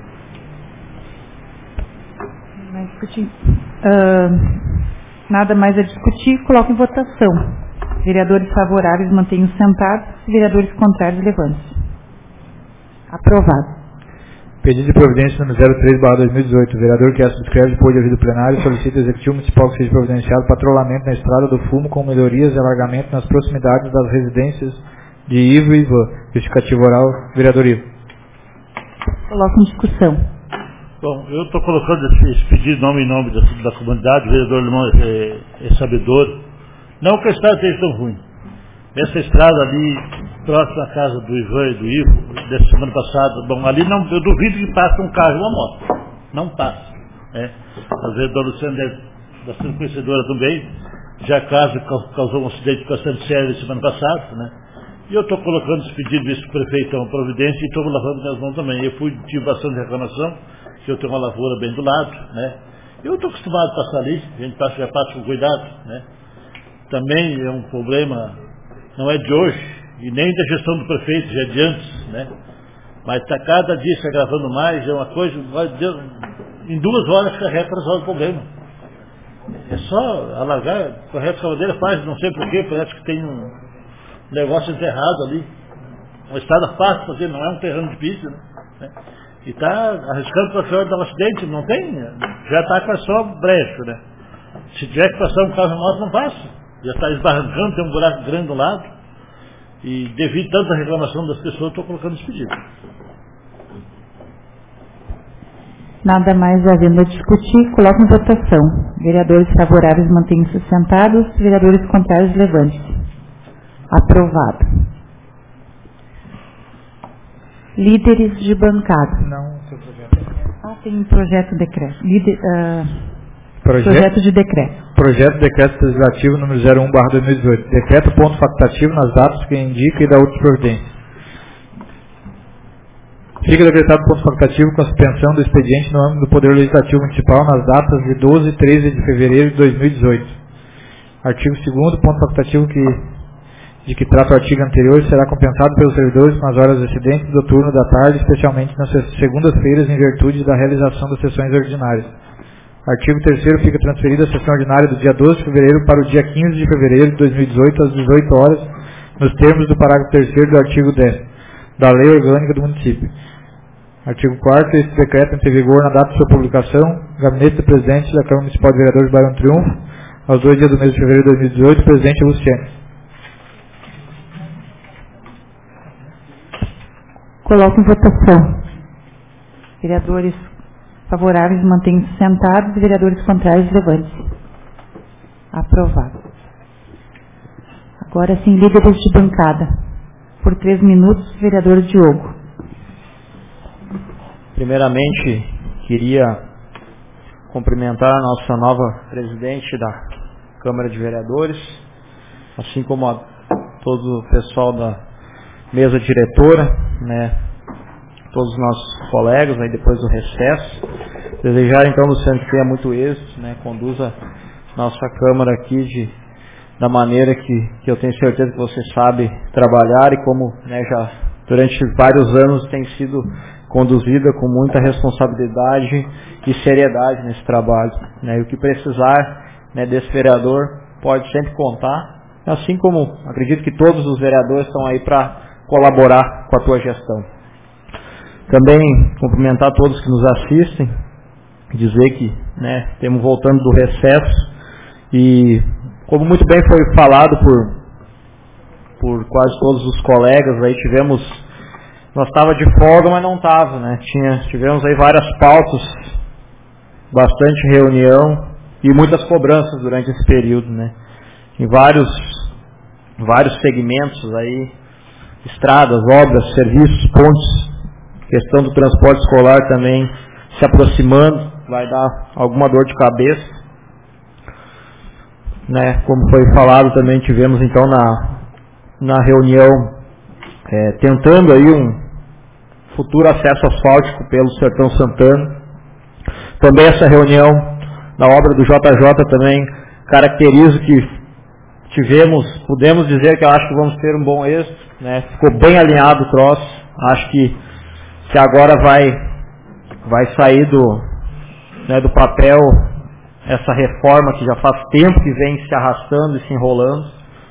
Vai discutir. Uh, nada mais a discutir, coloco em votação. Vereadores favoráveis mantenham sentados, vereadores contrários levantem-se. Aprovado. Pedido de providência número zero três barra dois mil e dezoito. O vereador que a subscreve depois de ouvido plenário solicita ao Executivo Municipal que seja providenciado patrulhamento na Estrada do Fumo com melhorias e alargamento nas proximidades das residências de Ivo e Ivan. Justificativo oral, vereador Ivo. Coloco em discussão. Bom, eu estou colocando esse, esse pedido nome em nome da, da comunidade, o vereador Limão é, é sabedor. Não que a estrada seja tão ruim. Essa estrada ali, próxima à casa do Ivan e do Ivo, dessa semana passada, bom, ali não, eu duvido que passe um carro e uma moto. Não passa. Né? Às vezes a dona Luciana é bastante conhecedora também, já caso causou um acidente bastante sério semana passada, né? E eu estou colocando os pedidos desse prefeito a uma providência e estou lavando minhas mãos também. Eu fui, tive bastante reclamação, que eu tenho uma lavoura bem do lado, né? Eu estou acostumado a passar ali, a gente passa, já passa com cuidado, né? Também é um problema, não é de hoje, e nem da gestão do prefeito, já é de antes, né? Mas está cada dia se agravando mais, é uma coisa, em duas horas a reta resolve o problema. É só alargar, a reta Salvadeira faz, não sei porquê, parece que tem um negócio enterrado ali. Uma estrada fácil fazer, não é um terreno de pista, né? E está arriscando para fora dar um acidente, não tem, já está com só brecho, né? Se tiver que passar um carro em moto, não passa. Já está esbarrancando, tem um buraco grande do lado. E devido a tanta reclamação das pessoas, estou colocando esse pedido. Nada mais havendo a discutir, coloco em votação. Vereadores favoráveis mantenham-se sentados, vereadores contrários levante-se. Aprovado. Líderes de bancada. Não, seu projeto. Ah, tem um projeto de decreto. Líder, uh, projeto, projeto de decreto. Projeto de decreto legislativo número zero um barra dois mil e dezoito. Decreto ponto facultativo nas datas que indica e da outra providência. Fica decretado ponto facultativo com a suspensão do expediente no âmbito do Poder Legislativo Municipal nas datas de doze e treze de fevereiro de dois mil e dezoito. Artigo segundo, ponto facultativo que, de que trata o artigo anterior será compensado pelos servidores com as horas excedentes do turno da tarde, especialmente nas segundas-feiras, em virtude da realização das sessões ordinárias. Artigo terceiro, fica transferida a sessão ordinária do dia doze de fevereiro para o dia quinze de fevereiro de dois mil e dezoito, às dezoito horas, nos termos do parágrafo terceiro do artigo dez da Lei Orgânica do Município. Artigo quarto, este decreto entra em vigor na data de sua publicação. Gabinete do Presidente da Câmara Municipal de Vereadores de Barão Triunfo, aos dois dias do mês de fevereiro de dois mil e dezoito, Presidente Luciano. Coloco em votação. Vereadores favoráveis mantenham-se sentados, vereadores contrários levante-se. Aprovado. Agora sim, líderes de bancada. Por três minutos, vereador Diogo. Primeiramente, queria cumprimentar a nossa nova presidente da Câmara de Vereadores, assim como a todo o pessoal da mesa diretora, né, todos os nossos colegas aí depois do recesso. Desejar então, Luciano, que tenha muito êxito, né, conduza nossa Câmara aqui de, da maneira que, que eu tenho certeza que você sabe trabalhar e como, né, já durante vários anos tem sido conduzida com muita responsabilidade e seriedade nesse trabalho, né, e o que precisar, né, desse vereador pode sempre contar, assim como acredito que todos os vereadores estão aí para colaborar com a tua gestão. Também cumprimentar todos que nos assistem, dizer que, né, estamos voltando do recesso e, como muito bem foi falado por, por quase todos os colegas, aí tivemos, nós estava de folga, mas não estava, né, Tinha, tivemos aí várias pautas, bastante reunião e muitas cobranças durante esse período, né, em vários, vários segmentos aí, estradas, obras, serviços, pontes, questão do transporte escolar também se aproximando, vai dar alguma dor de cabeça, né? Como foi falado também, tivemos então na, na reunião é, tentando aí um futuro acesso asfáltico pelo Sertão Santana. Também essa reunião na obra do J J também caracteriza que tivemos, podemos dizer que eu acho que vamos ter um bom êxito, né? Ficou bem alinhado o troço, acho que, que agora vai, vai sair do, né, do papel essa reforma que já faz tempo que vem se arrastando e se enrolando.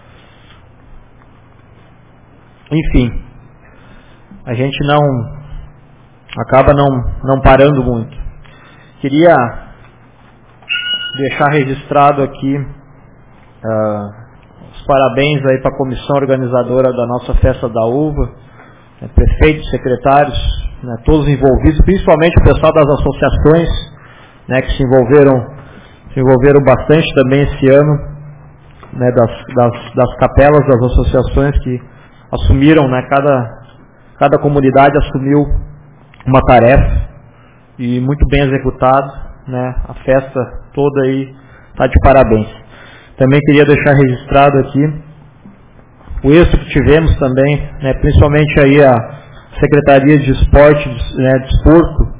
Enfim, a gente não acaba não, não parando muito. Queria deixar registrado aqui uh, os parabéns aí para a comissão organizadora da nossa Festa da Uva, né, prefeitos, secretários, né, todos envolvidos, principalmente o pessoal das associações, né, que se envolveram, se envolveram bastante também esse ano, né, das, das, das capelas, das associações que assumiram, né, cada, cada comunidade assumiu uma tarefa e muito bem executado, né, a festa toda aí está de parabéns. Também queria deixar registrado aqui o êxito que tivemos também, né, principalmente aí a Secretaria de Esporte, né, Desporto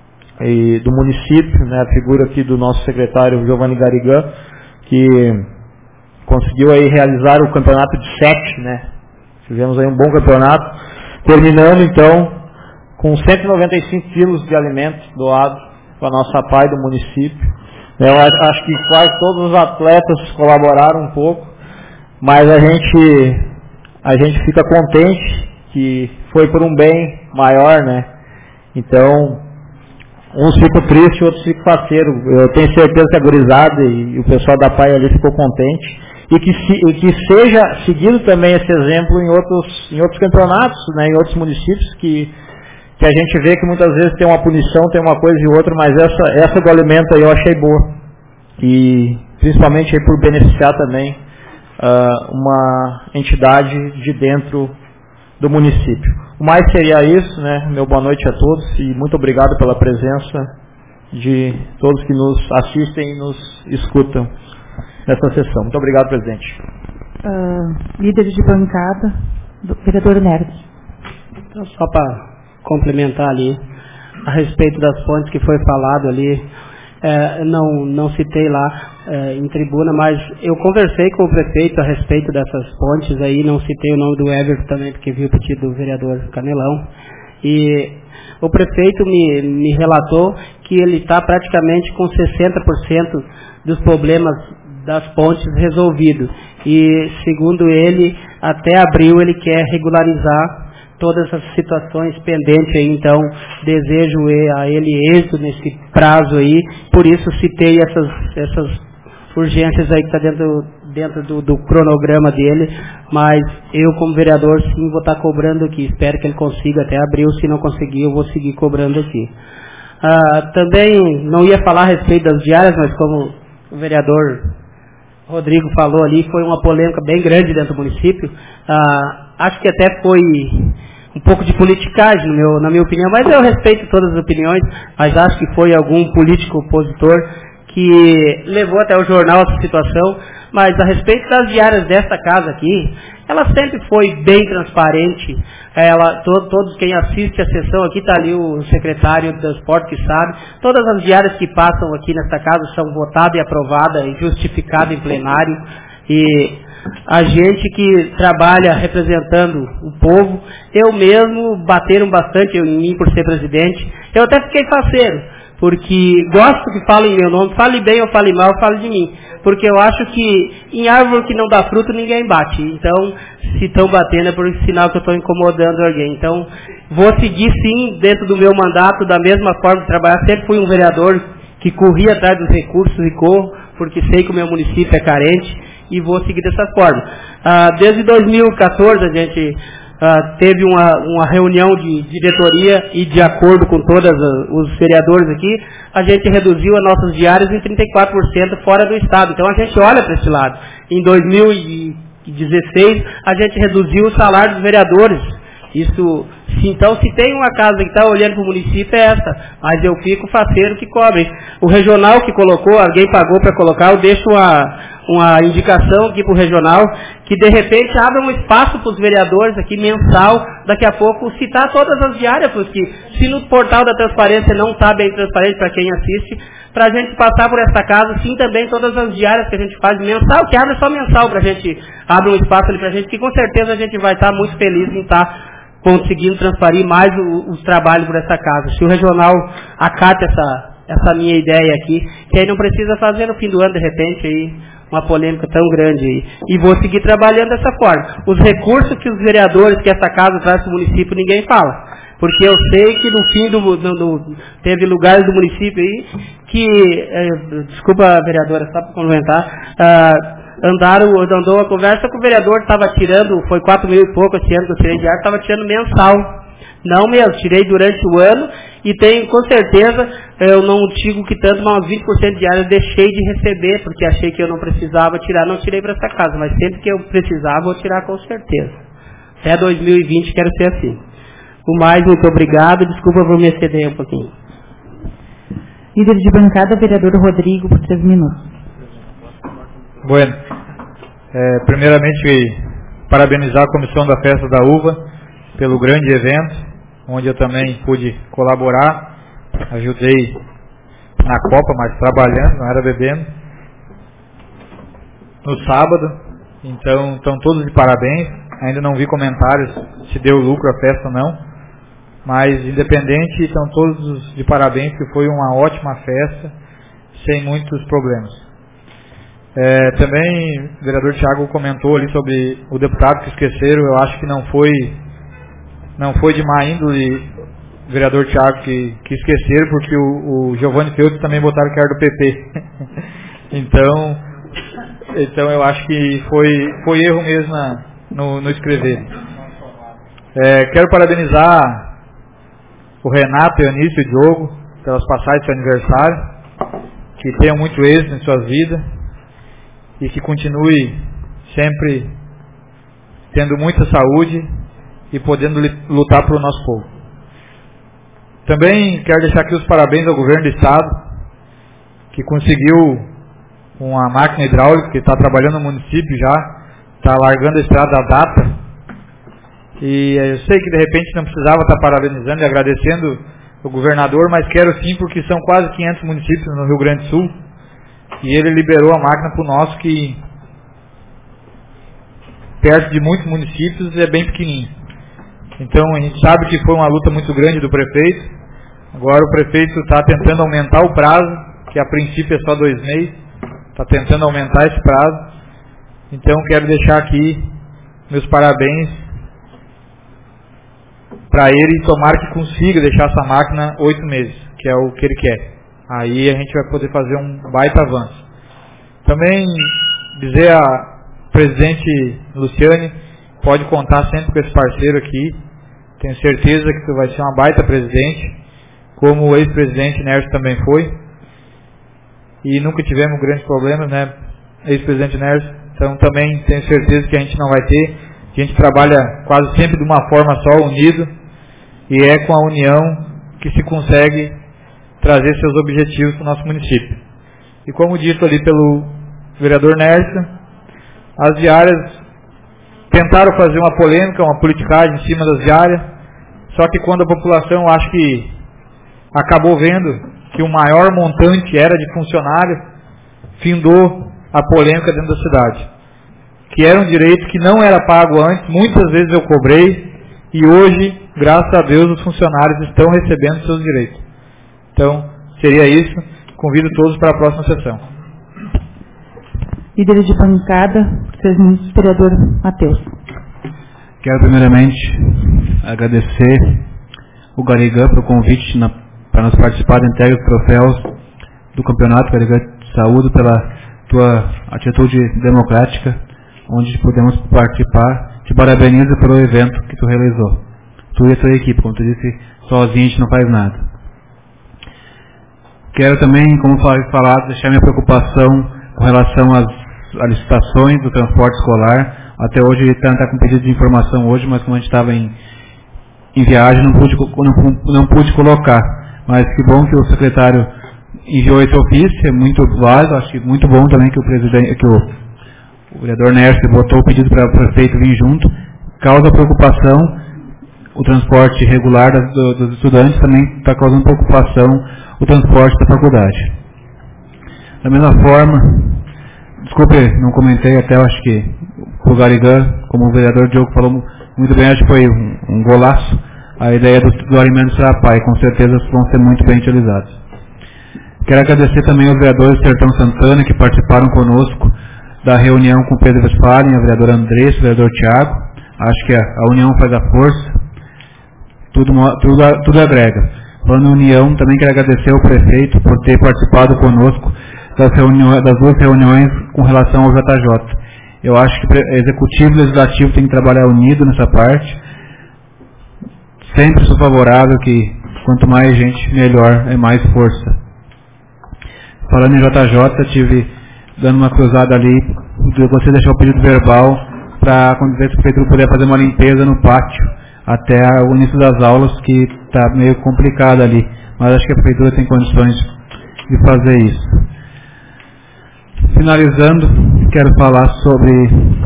e do município, né, a figura aqui do nosso secretário Giovanni Garrigan, que conseguiu aí realizar o campeonato de sete, né, tivemos aí um bom campeonato, terminando então com cento e noventa e cinco quilos de alimentos doados para a nossa P A I do município. Eu acho que quase todos os atletas colaboraram um pouco, mas a gente, a gente fica contente que foi por um bem maior, né? Então, uns ficam tristes, outros ficam faceiros. Eu tenho certeza que a gurizada e o pessoal da P A I ali ficou contente. E que, se, e que seja seguido também esse exemplo em outros, em outros campeonatos, né, em outros municípios, que, que a gente vê que muitas vezes tem uma punição, tem uma coisa e outra, mas essa, essa do alimento aí eu achei boa. E principalmente aí por beneficiar também uh, uma entidade de dentro do município. O mais seria isso, né? Meu boa noite a todos e muito obrigado pela presença de todos que nos assistem e nos escutam nessa sessão. Muito obrigado, presidente. Uh, líder de bancada, do vereador Neres. Então, só para complementar ali, a respeito das pontes que foi falado ali, é, não, não citei lá é, em tribuna, mas eu conversei com o prefeito a respeito dessas pontes aí, não citei o nome do Everton também, porque vi o pedido do vereador Canelão, e o prefeito me, me relatou que ele está praticamente com sessenta por cento dos problemas das pontes resolvidos, e segundo ele, até abril ele quer regularizar todas as situações pendentes aí, então desejo a ele êxito nesse prazo aí, por isso citei essas, essas urgências aí que está dentro, dentro do, do cronograma dele, mas eu como vereador sim vou estar tá cobrando aqui, espero que ele consiga até abril, se não conseguir eu vou seguir cobrando aqui. Ah, também não ia falar a respeito das diárias, mas como o vereador Rodrigo falou ali, foi uma polêmica bem grande dentro do município, ah, acho que até foi um pouco de politicagem, no meu, na minha opinião, mas eu respeito todas as opiniões, mas acho que foi algum político opositor que levou até o jornal essa situação, mas a respeito das diárias desta casa aqui, ela sempre foi bem transparente, ela, to, todos quem assiste a sessão aqui, está ali o secretário do transporte que sabe, todas as diárias que passam aqui nesta casa são votadas e aprovadas e justificadas em plenário, e a gente que trabalha representando o povo, eu mesmo bateram bastante em mim por ser presidente, eu até fiquei faceiro, porque gosto que falem meu nome, fale bem ou fale mal, fale de mim, porque eu acho que em árvore que não dá fruto ninguém bate, então se estão batendo é por sinal que eu estou incomodando alguém, então vou seguir sim dentro do meu mandato, da mesma forma de trabalhar, sempre fui um vereador que corria atrás dos recursos e corro, porque sei que o meu município é carente, e vou seguir dessa forma. Ah, desde dois mil e quatorze a gente ah, teve uma, uma reunião de diretoria e de acordo com todos os vereadores aqui, a gente reduziu as nossas diárias em trinta e quatro por cento fora do estado. Então a gente olha para esse lado. Em dois mil e dezesseis a gente reduziu o salário dos vereadores. Isso, se, então se tem uma casa que está olhando para o município é essa, mas eu fico faceiro que cobre. O regional que colocou, alguém pagou para colocar, eu deixo uma, uma indicação aqui para o regional, que de repente abra um espaço para os vereadores aqui mensal, daqui a pouco citar todas as diárias, porque se no portal da transparência não está bem transparente para quem assiste, para a gente passar por essa casa, sim também todas as diárias que a gente faz mensal, que abre só mensal para a gente, abre um espaço ali para a gente, que com certeza a gente vai estar muito feliz em estar conseguindo transferir mais o, os trabalhos por essa casa. Se o regional acata essa, essa minha ideia aqui, que aí não precisa fazer no fim do ano, de repente, aí, uma polêmica tão grande aí. E vou seguir trabalhando dessa forma. Os recursos que os vereadores, que essa casa traz para o município, ninguém fala. Porque eu sei que no fim do... do, do teve lugares do município aí que... Eh, desculpa, vereadora, só para complementar... Ah, Andaram, andou a conversa com o vereador, estava tirando, foi quatro mil e pouco esse ano que eu tirei de ar, estava tirando mensal. Não mesmo, tirei durante o ano e tenho, com certeza, eu não digo que tanto, mas uns vinte por cento de ar eu deixei de receber, porque achei que eu não precisava tirar, não tirei para essa casa, mas sempre que eu precisava, vou tirar com certeza. Até dois mil e vinte quero ser assim. O mais, muito obrigado, desculpa por me exceder um pouquinho. Líder de bancada, vereador Rodrigo, por três minutos. Bueno, é, primeiramente parabenizar a Comissão da Festa da Uva pelo grande evento, onde eu também pude colaborar, ajudei na Copa, mas trabalhando, não era bebendo, no sábado. Então, estão todos de parabéns. Ainda não vi comentários se deu lucro a festa ou não, mas independente, estão todos de parabéns, que foi uma ótima festa, sem muitos problemas. É, também o vereador Thiago comentou ali sobre o deputado que esqueceram. Eu acho que não foi não foi de má índole, vereador Thiago, que, que esqueceram, porque o, o Giovanni Feltz também botaram que era do P P. então, então eu acho que foi, foi erro mesmo na, no, no escrever. É, quero parabenizar o Renato, o Eunício e o Diogo pelas passagens do seu aniversário, que tenham muito êxito em suas vidas e que continue sempre tendo muita saúde e podendo lutar pelo nosso povo. Também quero deixar aqui os parabéns ao governo do estado, que conseguiu uma máquina hidráulica, que está trabalhando no município já, está largando a estrada à data. E eu sei que de repente não precisava estar parabenizando e agradecendo o governador, mas quero sim, porque são quase quinhentos municípios no Rio Grande do Sul, e ele liberou a máquina para o nosso, que perto de muitos municípios é bem pequenininho. Então a gente sabe que foi uma luta muito grande do prefeito. Agora o prefeito está tentando aumentar o prazo, que a princípio é só dois meses, está tentando aumentar esse prazo. Então quero deixar aqui meus parabéns para ele, e tomara que consiga deixar essa máquina oito meses, que é o que ele quer. Aí a gente vai poder fazer um baita avanço. Também dizer a presidente Luciane, pode contar sempre com esse parceiro aqui. Tenho certeza que tu vai ser uma baita presidente, como o ex-presidente Nércio também foi. E nunca tivemos grandes problemas, né, ex-presidente Nércio? Então também tenho certeza que a gente não vai ter. A gente trabalha quase sempre de uma forma só, unido, e é com a união que se consegue trazer seus objetivos para o nosso município. E como dito ali pelo vereador Nércio, as diárias tentaram fazer uma polêmica, uma politicagem em cima das diárias, só que quando a população, acho que acabou vendo que o maior montante era de funcionário, findou a polêmica dentro da cidade. Que era um direito que não era pago antes, muitas vezes eu cobrei, e hoje, graças a Deus, os funcionários estão recebendo seus direitos. Então, seria isso. Convido todos para a próxima sessão. Líder de bancada, seus ministros, vereador Matheus. Quero primeiramente agradecer o Garigã pelo convite para nos participar da entrega dos troféus do Campeonato Garigã de Saúde, pela tua atitude democrática, onde podemos participar. Te parabenizo pelo evento que tu realizou. Tu e a tua equipe, como tu disse, sozinho a gente não faz nada. Quero também, como falei, falar, deixar minha preocupação com relação às, às licitações do transporte escolar. Até hoje ele está com pedido de informação hoje, mas como a gente estava em, em viagem, não pude, não, não pude colocar. Mas que bom que o secretário enviou esse ofício, é muito válido, acho que muito bom também que o presidente, que o, o vereador Nércio botou o pedido para o prefeito vir junto. Causa preocupação, o transporte regular das, do, dos estudantes também está causando preocupação, o transporte da faculdade. Da mesma forma, desculpe, não comentei até, eu acho que o Garigã, como o vereador Diogo falou muito bem, acho que foi um, um golaço a ideia do, do alimento Sarapai, com certeza vão ser muito bem utilizados. Quero agradecer também aos vereadores do Sertão Santana que participaram conosco da reunião com o Pedro Westphalen, a vereadora Andressa, o vereador Thiago. Acho que a, a união faz a força, tudo, tudo, tudo agrega. Falando em união, também quero agradecer ao prefeito por ter participado conosco das, reuniões, das duas reuniões com relação ao J J. Eu acho que o executivo e o legislativo tem que trabalhar unido nessa parte. Sempre sou favorável que quanto mais gente, melhor, é mais força. Falando em J J, tive dando uma cruzada ali, você deixou o pedido verbal para quando a prefeitura puder fazer uma limpeza no pátio até o início das aulas, que está meio complicado ali, mas acho que a prefeitura tem condições de fazer isso. Finalizando, quero falar sobre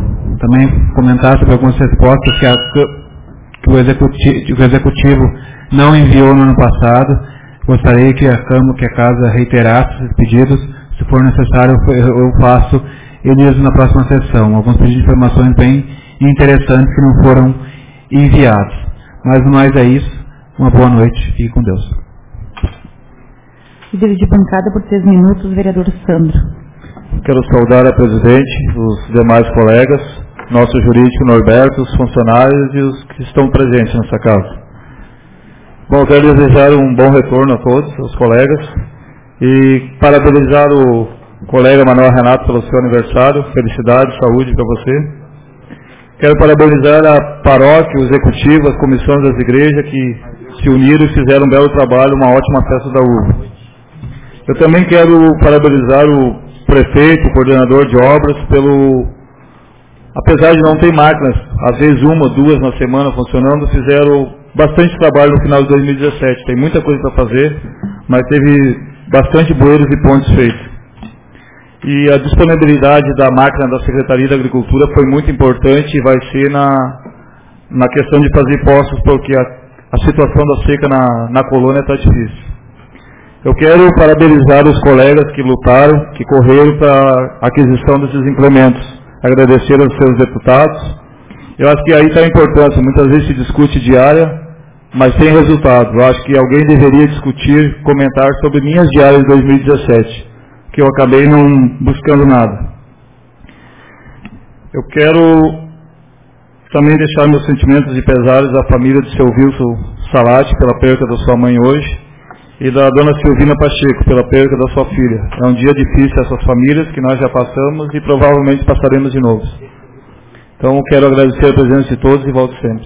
também comentar sobre algumas respostas que, a, que, o executivo, que o Executivo não enviou no ano passado. Gostaria que a Câmara, que a Casa reiterasse esses pedidos. Se for necessário, eu faço eles na próxima sessão. Alguns pedidos de informações bem interessantes que não foram enviados. Mas no mais é isso. Uma boa noite e com Deus. Líder de bancada por três minutos, vereador Sandro. Quero saudar a presidente, os demais colegas, nosso jurídico Norberto, os funcionários e os que estão presentes nessa casa. Bom, quero desejar um bom retorno a todos, aos colegas, e parabenizar o colega Manuel Renato pelo seu aniversário. Felicidade, saúde para você. Quero parabenizar a paróquia, o executivo, as comissões das igrejas que se uniram e fizeram um belo trabalho, uma ótima festa da uva. Eu também quero parabenizar o prefeito, o coordenador de obras, pelo... Apesar de não ter máquinas, às vezes uma, duas na semana funcionando, fizeram bastante trabalho no final de dois mil e dezessete. Tem muita coisa para fazer, mas teve bastante bueiros e pontes feitos. E a disponibilidade da máquina da Secretaria da Agricultura foi muito importante e vai ser na, na questão de fazer poços, porque a, a situação da seca na, na colônia está difícil. Eu quero parabenizar os colegas que lutaram, que correram para a aquisição desses implementos. Agradecer aos seus deputados. Eu acho que aí está a importância. Muitas vezes se discute diária, mas sem resultado. Eu acho que alguém deveria discutir, comentar sobre minhas diárias de dois mil e dezessete, que eu acabei não buscando nada. Eu quero também deixar meus sentimentos de pesares à família de seu Wilson Salati pela perda da sua mãe hoje e da dona Silvina Pacheco pela perda da sua filha. É um dia difícil essas famílias que nós já passamos e provavelmente passaremos de novo. Então quero agradecer a presença de todos e volto sempre.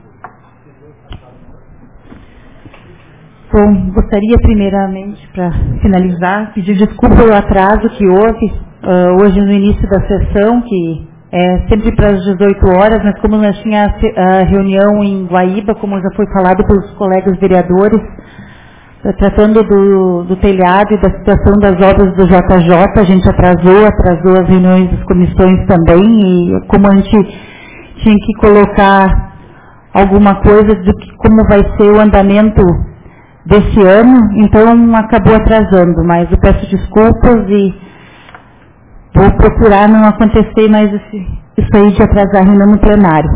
Bom, gostaria primeiramente, para finalizar, pedir desculpa pelo atraso que houve uh, hoje no início da sessão, que é sempre para as dezoito horas, mas como nós tínhamos a reunião em Guaíba, como já foi falado pelos colegas vereadores, uh, tratando do, do telhado e da situação das obras do J J, a gente atrasou, atrasou as reuniões das comissões também, e como a gente tinha que colocar alguma coisa de que, como vai ser o andamento desse ano, então acabou atrasando, mas eu peço desculpas e vou procurar não acontecer mais esse, isso aí de atrasar a reunião no plenário.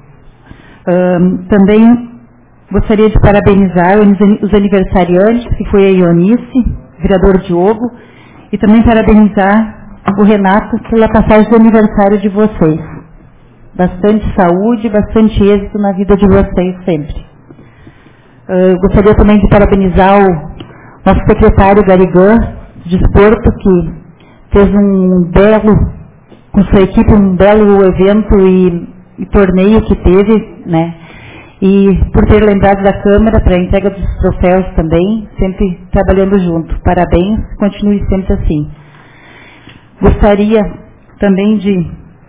Um, também gostaria de parabenizar os aniversariantes, que foi a Ionice, vereador Diogo, e também parabenizar o Renato pela passagem do aniversário de vocês. Bastante saúde, bastante êxito na vida de vocês sempre. Uh, gostaria também de parabenizar o nosso secretário Garigã, de Desporto, que fez um belo, com sua equipe, um belo evento e, e torneio que teve, né? E por ter lembrado da Câmara para a entrega dos troféus também, sempre trabalhando junto. Parabéns, continue sempre assim. Gostaria também de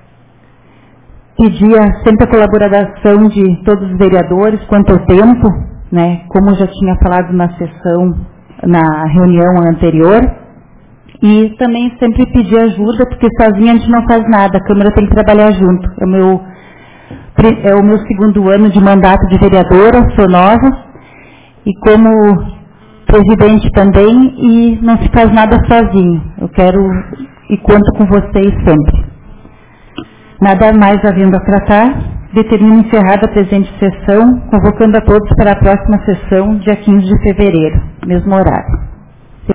pedir sempre a colaboração de todos os vereadores quanto ao tempo, né, como já tinha falado na sessão, na reunião anterior, e também sempre pedir ajuda, porque sozinha a gente não faz nada, a Câmara tem que trabalhar junto. É o meu, é o meu segundo ano de mandato de vereadora, sou nova, e como presidente também, e não se faz nada sozinho. Eu quero e conto com vocês sempre. Nada mais havendo a tratar, determino encerrada a presente sessão, convocando a todos para a próxima sessão, dia quinze de fevereiro, mesmo horário.